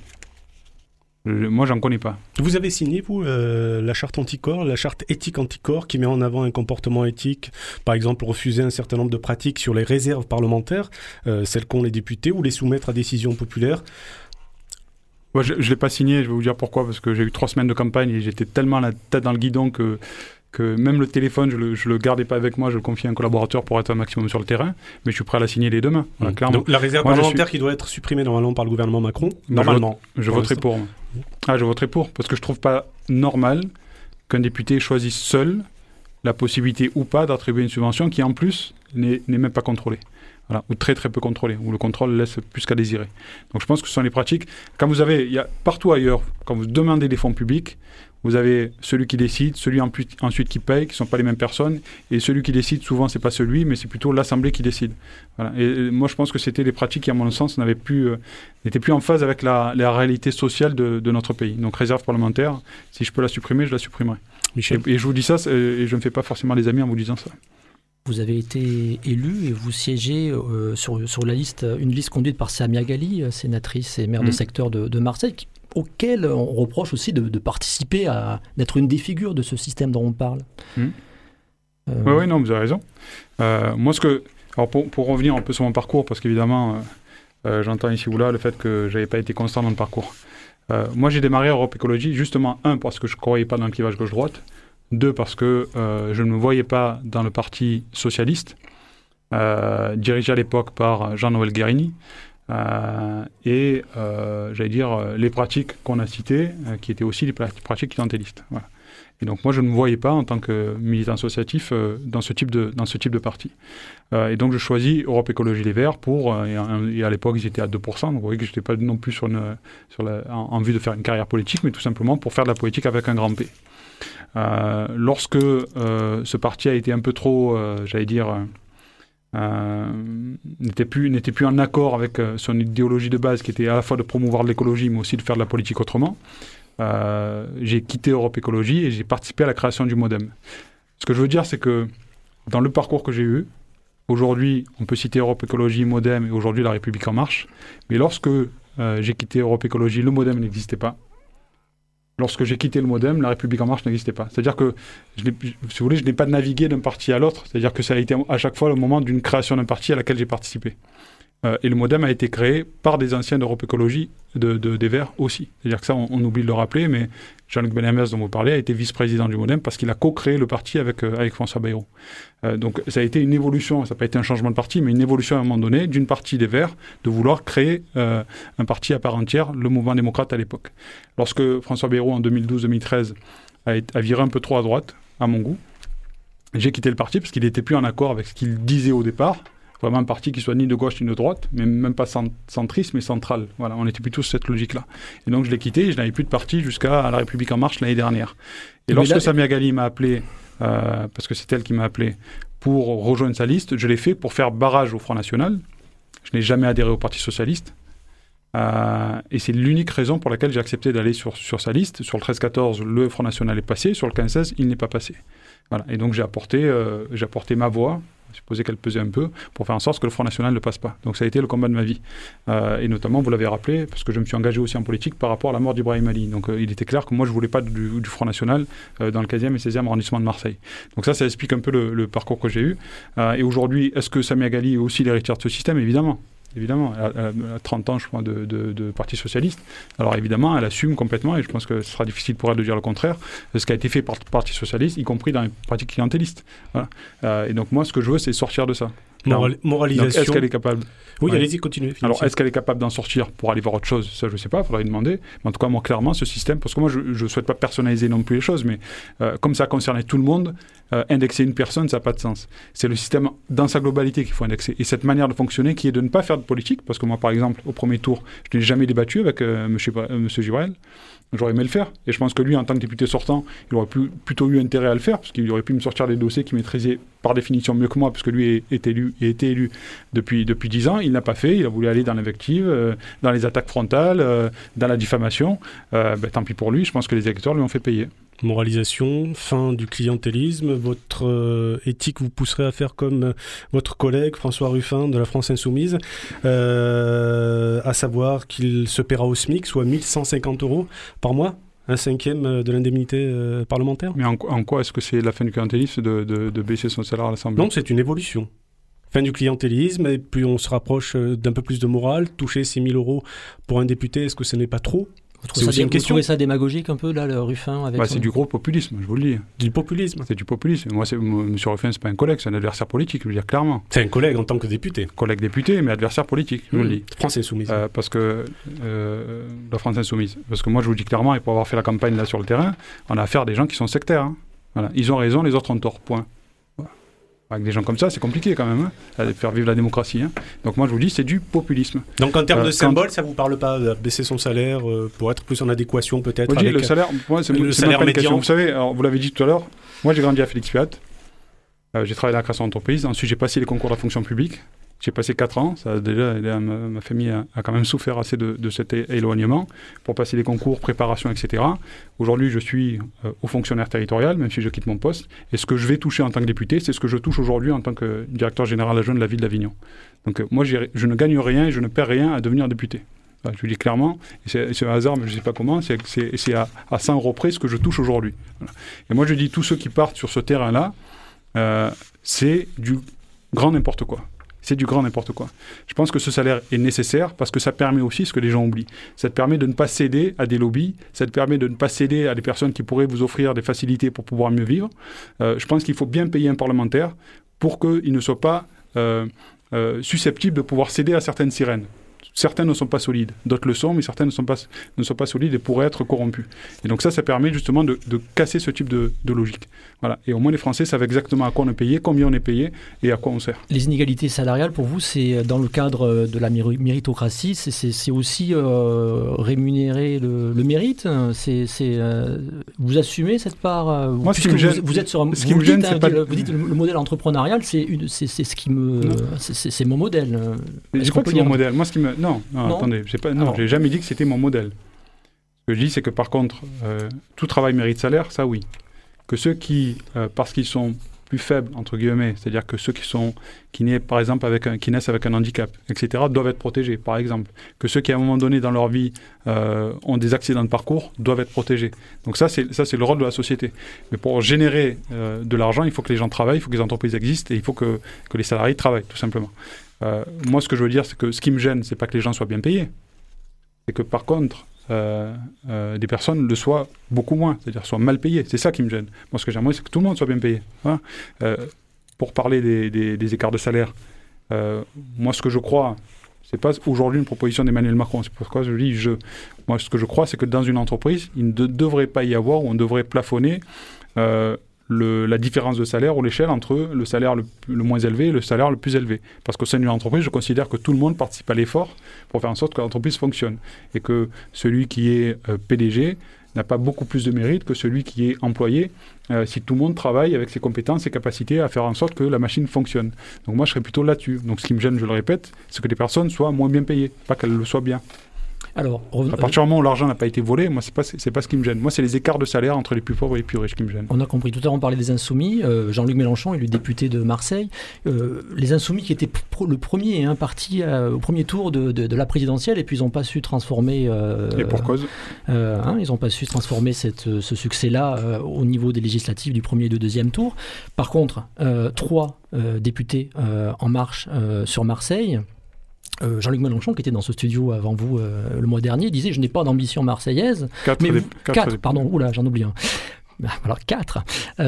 Moi, j'en connais pas. Vous avez signé, vous, la charte anticorps, la charte éthique anticorps, qui met en avant un comportement éthique, par exemple refuser un certain nombre de pratiques sur les réserves parlementaires, celles qu'ont les députés, ou les soumettre à décision populaire. Ouais, je ne l'ai pas signé, je vais vous dire pourquoi, parce que j'ai eu 3 semaines de campagne et j'étais tellement la tête dans le guidon que même le téléphone, je le gardais pas avec moi, je le confiais à un collaborateur pour être un maximum sur le terrain, mais je suis prêt à la signer les 2 mains. Voilà, clairement. Donc la réserve parlementaire qui doit être supprimée normalement par le gouvernement Macron, normalement. Je voterai pour. Je voterai pour, parce que je trouve pas normal qu'un député choisisse seul la possibilité ou pas d'attribuer une subvention qui en plus n'est même pas contrôlée. Voilà, ou très très peu contrôlée, où le contrôle laisse plus qu'à désirer. Donc je pense que ce sont les pratiques. Quand il y a partout ailleurs, quand vous demandez des fonds publics, vous avez celui qui décide, celui ensuite qui paye, qui ne sont pas les mêmes personnes, et celui qui décide, souvent, ce n'est pas celui, mais c'est plutôt l'Assemblée qui décide. Voilà. Et moi, je pense que c'était des pratiques qui, à mon sens, n'étaient plus en phase avec la réalité sociale de notre pays. Donc, réserve parlementaire, si je peux la supprimer, je la supprimerai. Michel. Et je vous dis ça, et je ne me fais pas forcément les amis en vous disant ça. Vous avez été élu et vous siégez sur une liste conduite par Samia Ghali, sénatrice et maire de secteur de Marseille, auquel on reproche aussi de participer d'être une des figures de ce système dont on parle. Oui, non, vous avez raison. Moi, pour revenir un peu sur mon parcours, parce qu'évidemment, j'entends ici ou là le fait que je n'avais pas été constant dans le parcours. Moi, j'ai démarré Europe Écologie, justement, parce que je ne croyais pas dans le clivage gauche-droite, 2, parce que je ne me voyais pas dans le parti socialiste, dirigé à l'époque par Jean-Noël Guérini, et j'allais dire les pratiques qu'on a citées, qui étaient aussi les pratiques clientélistes. Voilà. Et donc moi je ne me voyais pas en tant que militant associatif dans ce type de parti. Et donc je choisis Europe Écologie Les Verts et à l'époque ils étaient à 2%, donc vous voyez que je n'étais pas non plus en vue de faire une carrière politique, mais tout simplement pour faire de la politique avec un grand P. Lorsque ce parti a été un peu trop, n'était plus en accord avec son idéologie de base qui était à la fois de promouvoir l'écologie mais aussi de faire de la politique autrement, j'ai quitté Europe Écologie et j'ai participé à la création du MODEM. Ce que je veux dire, c'est que dans le parcours que j'ai eu, aujourd'hui, on peut citer Europe Écologie, MODEM et aujourd'hui La République En Marche, mais lorsque j'ai quitté Europe Écologie, le MODEM n'existait pas. Lorsque j'ai quitté le MODEM, La République En Marche n'existait pas. C'est-à-dire que, si vous voulez, je n'ai pas navigué d'un parti à l'autre. C'est-à-dire que ça a été à chaque fois le moment d'une création d'un parti à laquelle j'ai participé. Et le MODEM a été créé par des anciens d'Europe Écologie, des Verts aussi. C'est-à-dire que ça, on oublie de le rappeler, mais Jean-Luc Belhamès, dont vous parlez, a été vice-président du MODEM parce qu'il a co-créé le parti avec François Bayrou. Donc ça a été une évolution, ça n'a pas été un changement de parti, mais une évolution à un moment donné d'une partie des Verts de vouloir créer un parti à part entière, le mouvement démocrate à l'époque. Lorsque François Bayrou, en 2012-2013, a viré un peu trop à droite, à mon goût, j'ai quitté le parti parce qu'il n'était plus en accord avec ce qu'il disait au départ. Vraiment un parti qui soit ni de gauche ni de droite, mais même pas centriste, mais central. Voilà, on était plutôt sur cette logique-là. Et donc je l'ai quitté et je n'avais plus de parti jusqu'à La République En Marche l'année dernière. Et lorsque Samia Ghali m'a appelé, parce que c'est elle qui m'a appelé, pour rejoindre sa liste, je l'ai fait pour faire barrage au Front National. Je n'ai jamais adhéré au Parti Socialiste. Et c'est l'unique raison pour laquelle j'ai accepté d'aller sur sa liste. Sur le 13-14, le Front National est passé. Sur le 15-16, il n'est pas passé. Voilà. Et donc j'ai apporté ma voix. Je supposais qu'elle pesait un peu pour faire en sorte que le Front National ne passe pas. Donc ça a été le combat de ma vie. Et notamment, vous l'avez rappelé, parce que je me suis engagé aussi en politique par rapport à la mort d'Ibrahim Ali. Donc il était clair que moi, je ne voulais pas du Front National dans le 15e et 16e arrondissement de Marseille. Donc ça explique un peu le parcours que j'ai eu. Et aujourd'hui, est-ce que Samia Ghali est aussi l'héritière de ce système ? Évidemment, elle a 30 ans, je crois, de Parti Socialiste. Alors évidemment, elle assume complètement, et je pense que ce sera difficile pour elle de dire le contraire, ce qui a été fait par le Parti Socialiste, y compris dans les pratiques clientélistes. Voilà. Et donc moi, ce que je veux, c'est sortir de ça. Moralisation. Donc, est-ce qu'elle est capable ? Oui, allez-y, continuez. Alors, est-ce qu'elle est capable d'en sortir pour aller voir autre chose ? Ça, je ne sais pas, il faudra lui demander. Mais en tout cas, moi, clairement, ce système, parce que moi, je ne souhaite pas personnaliser non plus les choses, mais comme ça concernait tout le monde, indexer une personne, ça n'a pas de sens. C'est le système dans sa globalité qu'il faut indexer. Et cette manière de fonctionner qui est de ne pas faire de politique, parce que moi, par exemple, au premier tour, je n'ai jamais débattu avec M. Gibrel. J'aurais aimé le faire. Et je pense que lui, en tant que député sortant, il aurait plutôt eu intérêt à le faire, parce qu'il aurait pu me sortir des dossiers qu'il maîtrisait par définition mieux que moi, parce que lui est élu depuis 10 ans. Il n'a pas fait. Il a voulu aller dans l'invective, dans les attaques frontales, dans la diffamation. Tant pis pour lui. Je pense que les électeurs lui ont fait payer. Moralisation, fin du clientélisme, votre éthique vous pousserait à faire comme votre collègue François Ruffin de la France Insoumise, à savoir qu'il se paiera au SMIC, soit 1 150 € par mois, un cinquième de l'indemnité parlementaire. Mais en quoi est-ce que c'est la fin du clientélisme de baisser son salaire à l'Assemblée ? Non, c'est une évolution. Fin du clientélisme, et puis on se rapproche d'un peu plus de morale. Toucher 6 000 € pour un député, est-ce que ce n'est pas trop ? C'est aussi une question. Vous trouvez ça démagogique un peu, là, le Ruffin avec C'est du gros populisme, je vous le dis. Du populisme. C'est du populisme. Moi, M. Ruffin, c'est pas un collègue, c'est un adversaire politique, je veux dire clairement. C'est un collègue en tant que député. Collègue député, mais adversaire politique, je vous le dis. France Insoumise. Parce que la France Insoumise. Parce que moi, je vous dis clairement, et pour avoir fait la campagne là sur le terrain, on a affaire à des gens qui sont sectaires. Hein. Voilà. Ils ont raison, les autres ont tort. Point. Avec des gens comme ça, c'est compliqué quand même, de faire vivre la démocratie. Hein. Donc moi, je vous dis, c'est du populisme. Donc en termes de symbole, ça ne vous parle pas de baisser son salaire pour être plus en adéquation peut-être avec le salaire, moi, c'est le salaire médian. Vous savez, alors, vous l'avez dit tout à l'heure, moi j'ai grandi à Félix Piat, j'ai travaillé à la création d'entreprise, ensuite j'ai passé les concours de la fonction publique. J'ai passé 4 ans, ça, déjà, ma famille a quand même souffert assez de cet éloignement, pour passer les concours, préparation, etc. Aujourd'hui, je suis haut fonctionnaire territorial, même si je quitte mon poste. Et ce que je vais toucher en tant que député, c'est ce que je touche aujourd'hui en tant que directeur général adjoint de la ville d'Avignon. Donc moi, je ne gagne rien et je ne perds rien à devenir député. Enfin, je le dis clairement, et c'est un hasard, mais je ne sais pas comment, c'est à 100 € près ce que je touche aujourd'hui. Voilà. Et moi, je dis, tous ceux qui partent sur ce terrain-là, c'est du grand n'importe quoi. C'est du grand n'importe quoi. Je pense que ce salaire est nécessaire parce que ça permet aussi ce que les gens oublient. Ça te permet de ne pas céder à des lobbies, ça te permet de ne pas céder à des personnes qui pourraient vous offrir des facilités pour pouvoir mieux vivre. Je pense qu'il faut bien payer un parlementaire pour qu'il ne soit pas susceptible de pouvoir céder à certaines sirènes. Certains ne sont pas solides, d'autres le sont, mais certains ne sont pas solides et pourraient être corrompus. Et donc ça permet justement de casser ce type de logique. Voilà. Et au moins les Français savent exactement à quoi on est payé, combien on est payé et à quoi on sert. Les inégalités salariales, pour vous, c'est dans le cadre de la méritocratie, c'est aussi rémunérer le mérite. Vous assumez cette part. Moi, ce qui me gêne, vous êtes sur, ce qui me gêne, c'est pas. Vous dites le modèle entrepreneurial, c'est ce qui me, c'est mon modèle. Je crois que c'est mon modèle. Moi, ce qui me, non, attendez, j'ai jamais dit que c'était mon modèle. Ce que je dis, c'est que par contre, tout travail mérite salaire, ça oui. Que ceux qui, parce qu'ils sont plus faibles, entre guillemets, c'est-à-dire que ceux qui naissent par exemple qui naissent avec un handicap, etc., doivent être protégés, par exemple. Que ceux qui, à un moment donné dans leur vie, ont des accidents de parcours, doivent être protégés. Donc ça, c'est le rôle de la société. Mais pour générer de l'argent, il faut que les gens travaillent, il faut que les entreprises existent, et il faut que les salariés travaillent, tout simplement. Moi, ce que je veux dire, c'est que ce qui me gêne, c'est pas que les gens soient bien payés. C'est que, par contre, des personnes le soient beaucoup moins, c'est-à-dire soient mal payées. C'est ça qui me gêne. Moi, ce que j'aimerais, c'est que tout le monde soit bien payé. Hein. Pour parler des écarts de salaire, moi, ce que je crois, c'est pas aujourd'hui une proposition d'Emmanuel Macron. C'est pourquoi je dis moi, ce que je crois, c'est que dans une entreprise, il ne devrait pas y avoir, ou on devrait plafonner la différence de salaire ou l'échelle entre le salaire le moins élevé et le salaire le plus élevé. Parce qu'au sein d'une entreprise, je considère que tout le monde participe à l'effort pour faire en sorte que l'entreprise fonctionne. Et que celui qui est PDG n'a pas beaucoup plus de mérite que celui qui est employé si tout le monde travaille avec ses compétences et capacités à faire en sorte que la machine fonctionne. Donc moi, je serais plutôt là-dessus. Donc ce qui me gêne, je le répète, c'est que les personnes soient moins bien payées, pas qu'elles le soient bien. Alors, à partir du moment où l'argent n'a pas été volé, moi, c'est pas ce qui me gêne. Moi, c'est les écarts de salaire entre les plus pauvres et les plus riches qui me gênent. On a compris. Tout à l'heure, on parlait des Insoumis. Jean-Luc Mélenchon, élu député de Marseille. Les Insoumis qui étaient le premier parti au premier tour de la présidentielle, et puis ils n'ont pas su transformer... et pour cause. Ils n'ont pas su transformer ce succès-là au niveau des législatives du premier et du deuxième tour. Par contre, 3 députés En Marche sur Marseille... Jean-Luc Mélenchon, qui était dans ce studio avant vous le mois dernier, disait « Je n'ai pas d'ambition marseillaise ». 4, pardon, oula, j'en oublie un. Alors 4,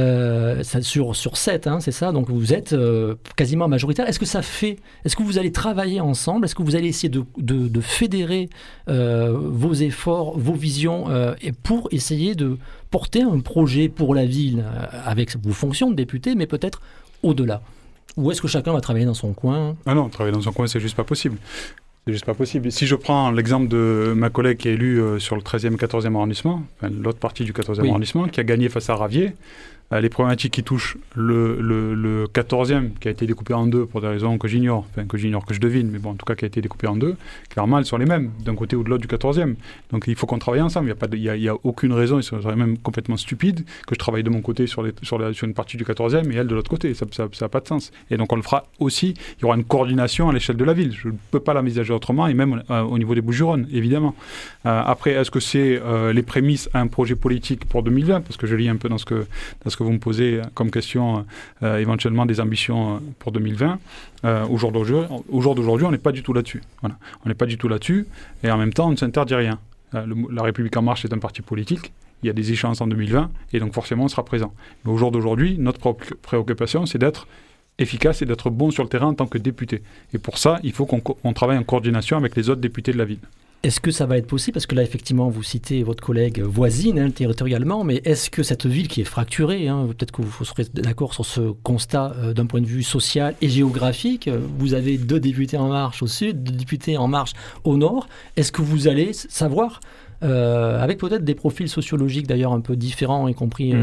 sur 7, c'est ça, donc vous êtes quasiment majoritaire. Est-ce que vous allez travailler ensemble? Est-ce que vous allez essayer de fédérer vos efforts, vos visions, et pour essayer de porter un projet pour la ville avec vos fonctions de député, mais peut-être au-delà? Ou est-ce que chacun va travailler dans son coin? Ah non, travailler dans son coin, c'est juste pas possible. C'est juste pas possible. Si je prends l'exemple de ma collègue qui est élue sur le 13e, 14e arrondissement, l'autre partie du 14e arrondissement, qui a gagné face à Ravier, les problématiques qui touchent le 14e, qui a été découpé en deux pour des raisons que j'ignore, que je devine, mais bon, en tout cas qui a été découpé en deux, clairement elles sont les mêmes, d'un côté ou de l'autre du 14e. Donc il faut qu'on travaille ensemble. Il n'y a aucune raison, il serait même complètement stupide que je travaille de mon côté sur une partie du 14e et elle de l'autre côté. Ça n'a pas de sens. Et donc on le fera aussi, il y aura une coordination à l'échelle de la ville. Je ne peux pas l'envisager autrement, et même au niveau des Bouches-du-Rhône, évidemment. Après, est-ce que c'est les prémices à un projet politique pour 2020? Parce que je lis un peu dans ce que vous me posez comme question, éventuellement des ambitions pour 2020. Au jour d'aujourd'hui, on n'est pas du tout là-dessus. Voilà. On n'est pas du tout là-dessus, et en même temps, on ne s'interdit rien. La République En Marche est un parti politique, il y a des échéances en 2020, et donc forcément, on sera présent. Mais au jour d'aujourd'hui, notre préoccupation, c'est d'être efficace et d'être bon sur le terrain en tant que député. Et pour ça, il faut qu'on travaille en coordination avec les autres députés de la ville. Est-ce que ça va être possible? Parce que là, effectivement, vous citez votre collègue voisine territorialement, mais est-ce que cette ville qui est fracturée, peut-être que vous serez d'accord sur ce constat d'un point de vue social et géographique, vous avez 2 députés En Marche au sud, 2 députés En Marche au nord, est-ce que vous allez savoir, avec peut-être des profils sociologiques d'ailleurs un peu différents, y compris...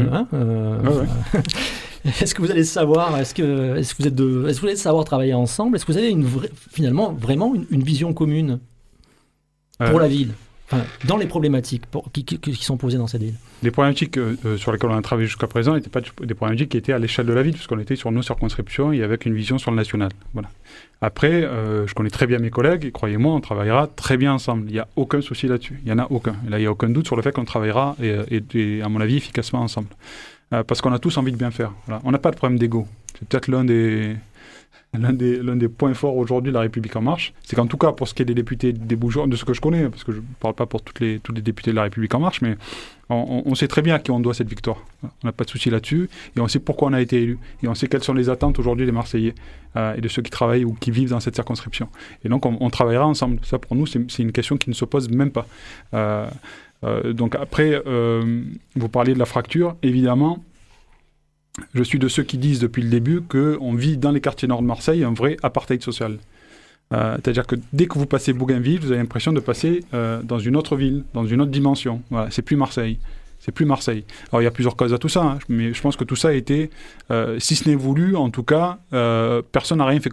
Est-ce que vous allez savoir, est-ce que vous allez savoir travailler ensemble? Est-ce que vous avez vraiment une vision commune pour la ville, dans les problématiques qui sont posées dans cette ville? Les problématiques sur lesquelles on a travaillé jusqu'à présent n'étaient pas des problématiques qui étaient à l'échelle de la ville, puisqu'on était sur nos circonscriptions et avec une vision sur le national. Voilà. Après, je connais très bien mes collègues, et croyez-moi, on travaillera très bien ensemble. Il n'y a aucun souci là-dessus. Il n'y en a aucun. Et là, il n'y a aucun doute sur le fait qu'on travaillera, et à mon avis, efficacement ensemble. Parce qu'on a tous envie de bien faire. Voilà. On n'a pas de problème d'ego. C'est peut-être l'un des points forts aujourd'hui de la République En Marche, c'est qu'en tout cas, pour ce qui est des députés des Bouches-du-Rhône, de ce que je connais, parce que je ne parle pas pour tous les députés de la République En Marche, mais on sait très bien à qui on doit cette victoire. On n'a pas de souci là-dessus, et on sait pourquoi on a été élu, et on sait quelles sont les attentes aujourd'hui des Marseillais, et de ceux qui travaillent ou qui vivent dans cette circonscription. Et donc, on travaillera ensemble. Ça, pour nous, c'est une question qui ne se pose même pas. Donc après, vous parliez de la fracture, évidemment. Je suis de ceux qui disent depuis le début qu'on vit dans les quartiers nord de Marseille un vrai apartheid social. C'est-à-dire que dès que vous passez Bougainville, vous avez l'impression de passer dans une autre ville, dans une autre dimension. Voilà, c'est plus Marseille. Alors il y a plusieurs causes à tout ça, mais je pense que tout ça a été, si ce n'est voulu, en tout cas, personne n'a rien fait contre.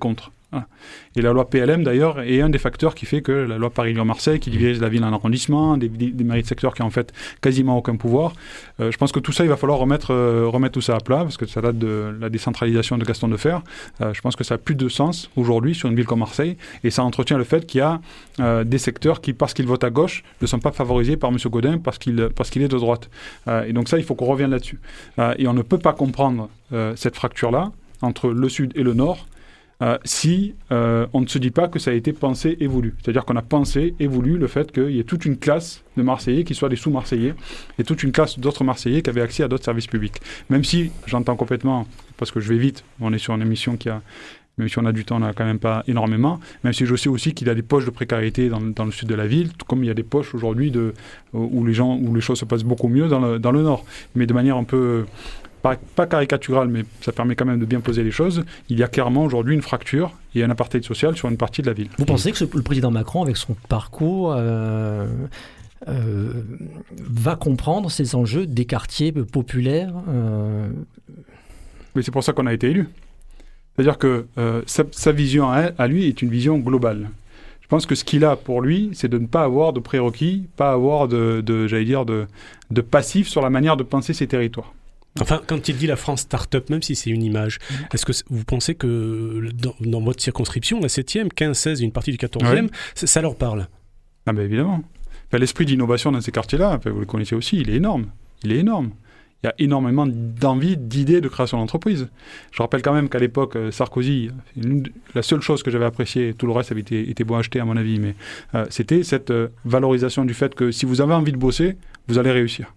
Voilà. Et la loi PLM, d'ailleurs, est un des facteurs qui fait que la loi Paris-Lyon-Marseille, qui divise la ville en arrondissements, des mairies de secteur qui ont en fait quasiment aucun pouvoir, je pense que tout ça, il va falloir remettre tout ça à plat, parce que ça date de la décentralisation de Gaston Defferre. Je pense que ça n'a plus de sens aujourd'hui sur une ville comme Marseille, et ça entretient le fait qu'il y a des secteurs qui, parce qu'ils votent à gauche, ne sont pas favorisés par M. Gaudin parce qu'il est de droite. Et donc ça, il faut qu'on revienne là-dessus. Et on ne peut pas comprendre cette fracture-là entre le Sud et le Nord, si on ne se dit pas que ça a été pensé et voulu. C'est-à-dire qu'on a pensé et voulu le fait qu'il y ait toute une classe de Marseillais qui soient des sous-Marseillais et toute une classe d'autres Marseillais qui avaient accès à d'autres services publics. Même si j'entends complètement, parce que je vais vite, on est sur une émission même si on a du temps, on n'a quand même pas énormément, même si je sais aussi qu'il y a des poches de précarité dans le sud de la ville, tout comme il y a des poches aujourd'hui où les choses se passent beaucoup mieux dans le Nord. Mais de manière un peu... Pas caricatural, mais ça permet quand même de bien poser les choses. Il y a clairement aujourd'hui une fracture et un apartheid social sur une partie de la ville. Vous pensez que le président Macron, avec son parcours, va comprendre ces enjeux des quartiers populaires Mais c'est pour ça qu'on a été élu. C'est-à-dire que sa vision à lui est une vision globale. Je pense que ce qu'il a pour lui, c'est de ne pas avoir de prérequis, pas avoir de passif sur la manière de penser ses territoires. Enfin, quand il dit la France start-up, même si c'est une image, est-ce que vous pensez que dans votre circonscription, la 7e, 15-16 et une partie du 14e, ça leur parle? Ah ben évidemment. L'esprit d'innovation dans ces quartiers-là, vous le connaissez aussi, il est énorme. Il y a énormément d'envie, d'idées de création d'entreprise. Je rappelle quand même qu'à l'époque, Sarkozy, la seule chose que j'avais appréciée, tout le reste avait été bon à acheter à mon avis, mais c'était cette valorisation du fait que si vous avez envie de bosser, vous allez réussir.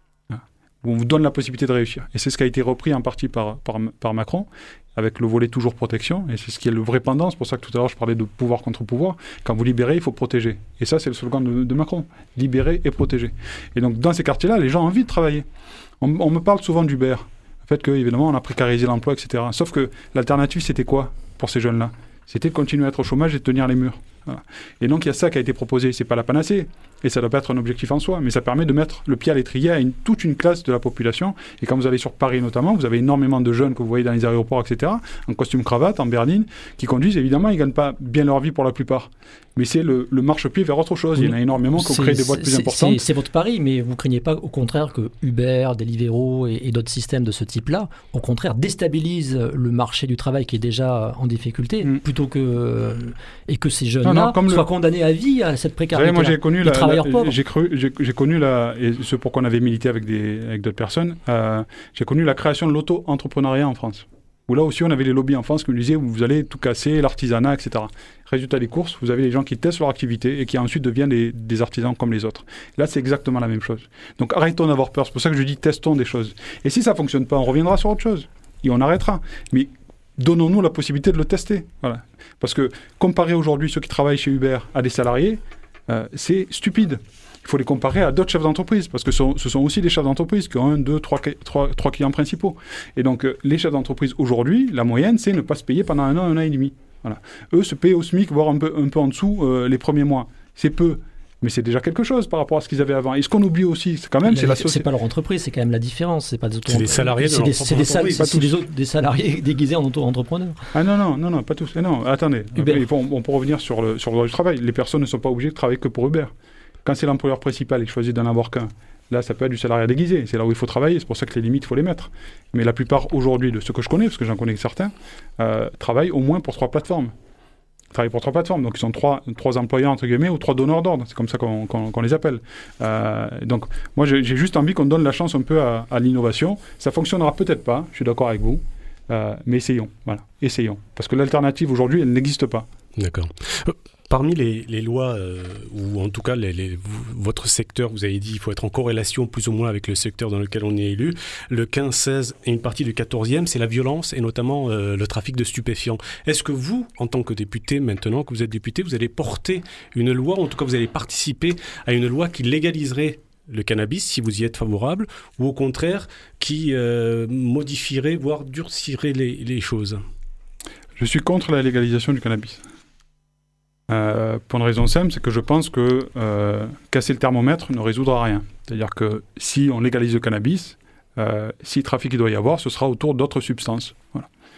On vous donne la possibilité de réussir. Et c'est ce qui a été repris en partie par Macron, avec le volet toujours protection, et c'est ce qui est le vrai pendant. C'est pour ça que tout à l'heure je parlais de pouvoir contre pouvoir. Quand vous libérez, il faut protéger. Et ça, c'est le slogan de Macron, libérer et protéger. Et donc dans ces quartiers-là, les gens ont envie de travailler. On me parle souvent d'Uber, le fait qu'évidemment on a précarisé l'emploi, etc. Sauf que l'alternative, c'était quoi pour ces jeunes-là? C'était de continuer à être au chômage et de tenir les murs. Voilà. Et donc il y a ça qui a été proposé. C'est pas la panacée, et ça ne doit pas être un objectif en soi, mais ça permet de mettre le pied à l'étrier à toute une classe de la population. Et quand vous allez sur Paris notamment, vous avez énormément de jeunes que vous voyez dans les aéroports, etc., en costume cravate, en berline, qui conduisent. Évidemment, ils ne gagnent pas bien leur vie pour la plupart. Mais c'est le marchepied vers autre chose. Oui. Il y en a énormément qui ont créé des boîtes plus importantes. C'est votre pari, mais vous ne craignez pas au contraire que Uber, Deliveroo et d'autres systèmes de ce type-là, au contraire, déstabilisent le marché du travail qui est déjà en difficulté, plutôt que... et que ces jeunes-là soient condamnés à vie à cette précarité. Moi, j'ai connu j'ai connu et ce pour qu'on avait milité avec d'autres personnes, j'ai connu la création de l'auto-entrepreneuriat en France. Où là aussi, on avait les lobbies en France qui nous disaient vous allez tout casser, l'artisanat, etc. Résultat des courses, vous avez les gens qui testent leur activité et qui ensuite deviennent des artisans comme les autres. Là, c'est exactement la même chose. Donc arrêtons d'avoir peur. C'est pour ça que je dis testons des choses. Et si ça ne fonctionne pas, on reviendra sur autre chose. Et on arrêtera. Mais donnons-nous la possibilité de le tester. Voilà. Parce que comparer aujourd'hui ceux qui travaillent chez Uber à des salariés, c'est stupide. Il faut les comparer à d'autres chefs d'entreprise, parce que ce sont aussi des chefs d'entreprise qui ont 1, 2, 3 clients principaux. Et donc, les chefs d'entreprise, aujourd'hui, la moyenne, c'est ne pas se payer pendant 1 an et demi. Voilà. Eux se payent au SMIC, voire un peu en dessous les premiers mois. C'est peu, mais c'est déjà quelque chose par rapport à ce qu'ils avaient avant. Et ce qu'on oublie aussi, c'est quand même... c'est c'est pas leur entreprise, c'est quand même la différence. C'est pas des c'est des salariés de leur propre entreprise. C'est des salariés déguisés en auto-entrepreneurs. Ah non, pas tous. Non, attendez. On peut revenir sur le droit du travail. Les personnes ne sont pas obligées de travailler que pour Uber. Quand c'est l'employeur principal et qu'il choisit d'en avoir qu'un, là, ça peut être du salariat déguisé. C'est là où il faut travailler. C'est pour ça que les limites, il faut les mettre. Mais la plupart, aujourd'hui, de ceux que je connais, parce que j'en connais certains, travaillent au moins pour 3 plateformes. Donc, ils sont 3 employeurs, entre guillemets, ou 3 donneurs d'ordre. C'est comme ça qu'on les appelle. Donc, moi, j'ai juste envie qu'on donne la chance un peu à l'innovation. Ça ne fonctionnera peut-être pas, je suis d'accord avec vous, mais essayons. Voilà, essayons. Parce que l'alternative, aujourd'hui, elle n'existe pas. D'accord. Parmi les lois, ou en tout cas votre secteur, vous avez dit qu'il faut être en corrélation plus ou moins avec le secteur dans lequel on est élu, le 15-16 et une partie du 14e, c'est la violence et notamment le trafic de stupéfiants. Est-ce que vous, en tant que député, maintenant que vous êtes député, vous allez porter une loi, en tout cas vous allez participer à une loi qui légaliserait le cannabis, si vous y êtes favorable, ou au contraire, qui modifierait, voire durcirait les choses? Je suis contre la légalisation du cannabis. Pour une raison simple, c'est que je pense que casser le thermomètre ne résoudra rien. C'est-à-dire que si on légalise le cannabis, si trafic il doit y avoir, ce sera autour d'autres substances. Voilà.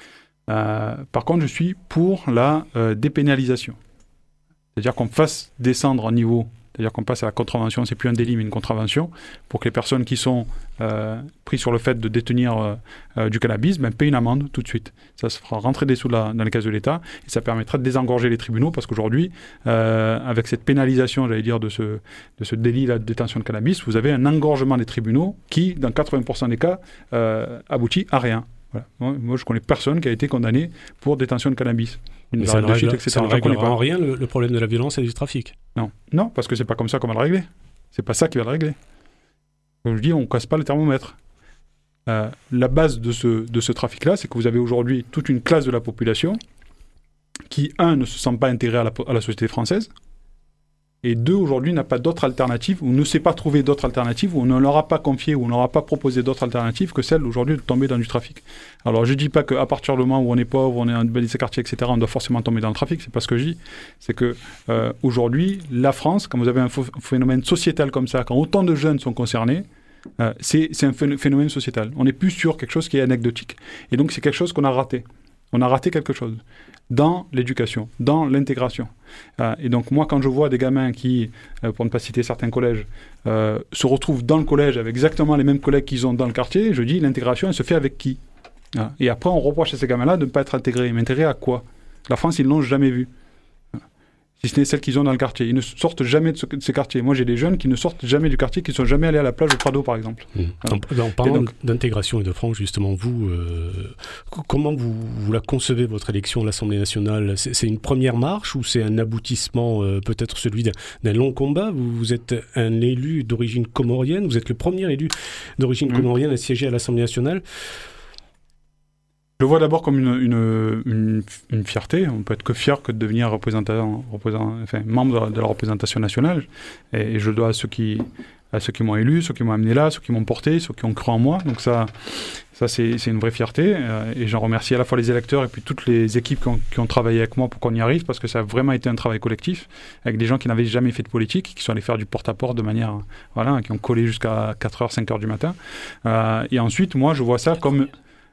Par contre, je suis pour la dépénalisation. C'est-à-dire qu'on fasse descendre en niveau, c'est-à-dire qu'on passe à la contravention, c'est plus un délit mais une contravention, pour que les personnes qui sont prises sur le fait de détenir du cannabis payent une amende tout de suite. Ça se fera rentrer des sous dans les caisses de l'État et ça permettra de désengorger les tribunaux parce qu'aujourd'hui, avec cette pénalisation, j'allais dire, de ce délit de détention de cannabis, vous avez un engorgement des tribunaux qui, dans 80% des cas, aboutit à rien. Voilà. Moi, je connais personne qui a été condamné pour détention de cannabis. Ça ne réglera en rien le problème de la violence et du trafic. Non, parce que c'est pas comme ça qu'on va le régler. C'est pas ça qui va le régler. Comme je dis, on casse pas le thermomètre. La base de ce trafic-là, c'est que vous avez aujourd'hui toute une classe de la population qui, ne se sent pas intégrée à la société française, et 2, aujourd'hui, n'a pas d'autre alternative, ou ne sait pas trouver d'autres alternatives, ou on ne leur a pas confié, ou on ne leur a pas proposé d'autres alternatives que celle, aujourd'hui, de tomber dans du trafic. Alors, je ne dis pas qu'à partir du moment où on est pauvre, on est dans ces quartiers, etc., on doit forcément tomber dans le trafic, c'est pas ce que je dis. C'est que, aujourd'hui, la France, quand vous avez un phénomène sociétal comme ça, quand autant de jeunes sont concernés, c'est un phénomène sociétal. On n'est plus sur quelque chose qui est anecdotique. Et donc, c'est quelque chose qu'on a raté. On a raté quelque chose dans l'éducation, dans l'intégration. Et donc moi, quand je vois des gamins qui, pour ne pas citer certains collèges, se retrouvent dans le collège avec exactement les mêmes collègues qu'ils ont dans le quartier, je dis, l'intégration, elle se fait avec qui ? Et après, on reproche à ces gamins-là de ne pas être intégrés. Mais intégrés à quoi ? La France, ils ne l'ont jamais vu. Si ce n'est celles qu'ils ont dans le quartier. Ils ne sortent jamais de ces quartiers. Moi, j'ai des jeunes qui ne sortent jamais du quartier, qui ne sont jamais allés à la plage au Prado, par exemple. En parlant d'intégration et de France, justement, vous, comment vous la concevez, votre élection à l'Assemblée nationale ? C'est une première marche ou c'est un aboutissement, peut-être celui d'un long combat ? Vous êtes un élu d'origine comorienne, vous êtes le premier élu d'origine comorienne à siéger à l'Assemblée nationale. Je le vois d'abord comme une fierté. On peut être que fier que de devenir membre de la représentation nationale. Et je le dois à ceux qui m'ont élu, ceux qui m'ont amené là, ceux qui m'ont porté, ceux qui ont cru en moi. Donc ça c'est une vraie fierté. Et j'en remercie à la fois les électeurs et puis toutes les équipes qui ont travaillé avec moi pour qu'on y arrive, parce que ça a vraiment été un travail collectif, avec des gens qui n'avaient jamais fait de politique, qui sont allés faire du porte-à-porte de manière... Voilà, qui ont collé jusqu'à 4h, 5h du matin. Et ensuite, moi, je vois ça comme...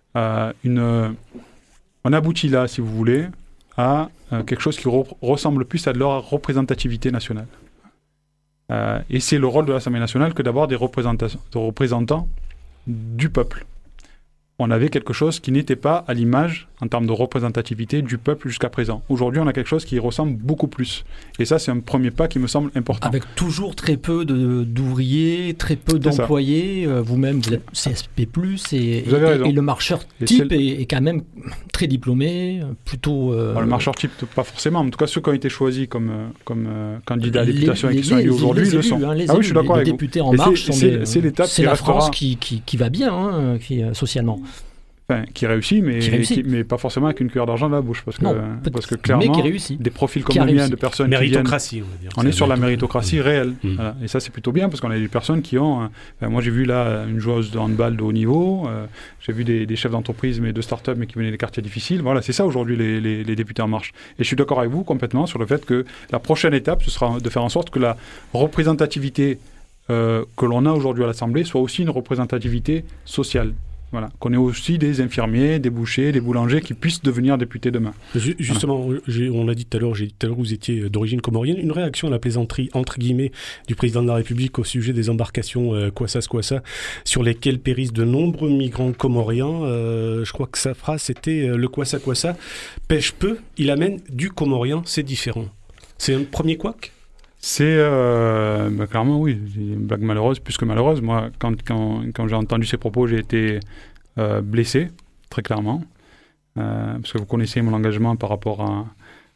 on aboutit là, si vous voulez, à quelque chose qui ressemble plus à de leur représentativité nationale. Et c'est le rôle de l'Assemblée nationale que d'avoir des représentants du peuple. On avait quelque chose qui n'était pas à l'image, en termes de représentativité, du peuple jusqu'à présent. Aujourd'hui, on a quelque chose qui ressemble beaucoup plus. Et ça, c'est un premier pas qui me semble important. Avec toujours très peu d'ouvriers, très peu d'employés. Vous-même, vous êtes CSP+, et le marcheur type est quand même très diplômé, plutôt... le marcheur type, pas forcément. En tout cas, ceux qui ont été choisis comme candidats à la députation et qui sont élus aujourd'hui, le sont. Oui, je suis d'accord avec vous. Les députés En Marche, c'est la France qui va bien, socialement. Enfin, qui réussit, mais pas forcément avec une cuillère d'argent dans la bouche, parce que clairement, des profils comme le mien, de personnes méritocratie, qui viennent, on est sur la méritocratie réelle. Voilà. Et ça, c'est plutôt bien, parce qu'on a des personnes qui ont... moi, j'ai vu là une joueuse de handball de haut niveau, j'ai vu des chefs d'entreprise, mais de start-up, mais qui venaient des quartiers difficiles. Voilà, c'est ça aujourd'hui les députés En Marche. Et je suis d'accord avec vous complètement sur le fait que la prochaine étape, ce sera de faire en sorte que la représentativité que l'on a aujourd'hui à l'Assemblée soit aussi une représentativité sociale. Voilà, qu'on ait aussi des infirmiers, des bouchers, des boulangers qui puissent devenir députés demain. Justement, on l'a dit tout à l'heure, vous étiez d'origine comorienne. Une réaction à la plaisanterie, entre guillemets, du président de la République au sujet des embarcations Kwassa, sur lesquelles périssent de nombreux migrants comoriens. Je crois que sa phrase, c'était « le Kwassa pêche peu, il amène du comorien, c'est différent ». C'est un premier couac ? C'est clairement oui, une blague malheureuse, plus que malheureuse. Moi, quand j'ai entendu ces propos, j'ai été blessé, très clairement, parce que vous connaissez mon engagement par rapport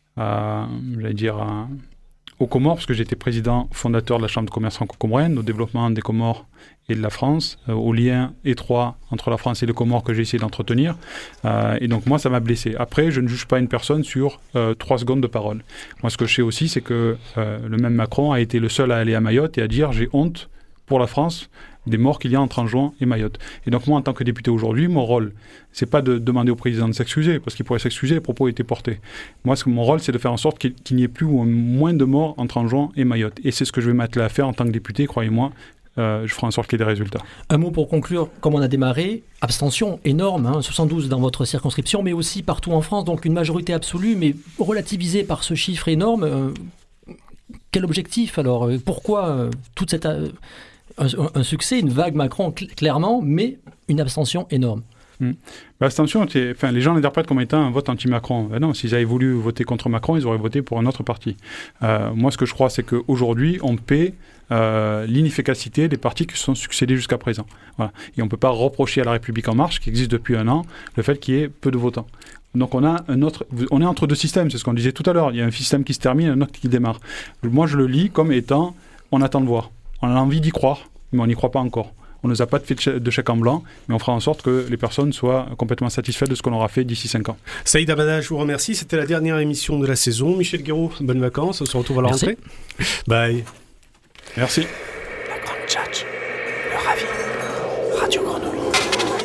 aux Comores, parce que j'étais président fondateur de la Chambre de commerce franco-comorienne, au développement des Comores et de la France, au lien étroit entre la France et les Comores que j'ai essayé d'entretenir. Et donc moi, ça m'a blessé. Après, je ne juge pas une personne sur 3 secondes de parole. Moi, ce que je sais aussi, c'est que le même Macron a été le seul à aller à Mayotte et à dire « j'ai honte pour la France des morts qu'il y a entre Anjouan et Mayotte ». Et donc moi, en tant que député aujourd'hui, mon rôle, c'est pas de demander au président de s'excuser, parce qu'il pourrait s'excuser, les propos étaient portés. Moi, mon rôle, c'est de faire en sorte qu'il n'y ait plus ou moins de morts entre Anjouan et Mayotte. Et c'est ce que je vais m'atteler à faire en tant que député, croyez-moi, je ferai en sorte qu'il y ait des résultats. Un mot pour conclure, comme on a démarré, abstention énorme, 72 dans votre circonscription, mais aussi partout en France, donc une majorité absolue, mais relativisée par ce chiffre énorme. Quel objectif alors ? Pourquoi toute cette, un succès, une vague Macron clairement, mais une abstention énorme ? L'abstention, les gens l'interprètent comme étant un vote anti-Macron. Non, s'ils avaient voulu voter contre Macron, ils auraient voté pour un autre parti. Moi, ce que je crois, c'est qu'aujourd'hui, on paie l'inefficacité des partis qui se sont succédés jusqu'à présent. Voilà. Et on ne peut pas reprocher à La République En Marche, qui existe depuis un an, le fait qu'il y ait peu de votants. Donc on est entre deux systèmes, c'est ce qu'on disait tout à l'heure. Il y a un système qui se termine et un autre qui démarre. Moi, je le lis comme étant, on attend de voir. On a envie d'y croire, mais on n'y croit pas encore. On ne nous a pas fait de chèque en blanc, mais on fera en sorte que les personnes soient complètement satisfaites de ce qu'on aura fait d'ici 5 ans. Saïd Hamada, je vous remercie. C'était la dernière émission de la saison. Michel Guéraud, bonnes vacances. On se retrouve à la rentrée. Bye. Merci. La Grande Tchatch, le Ravi, Radio Grenouille.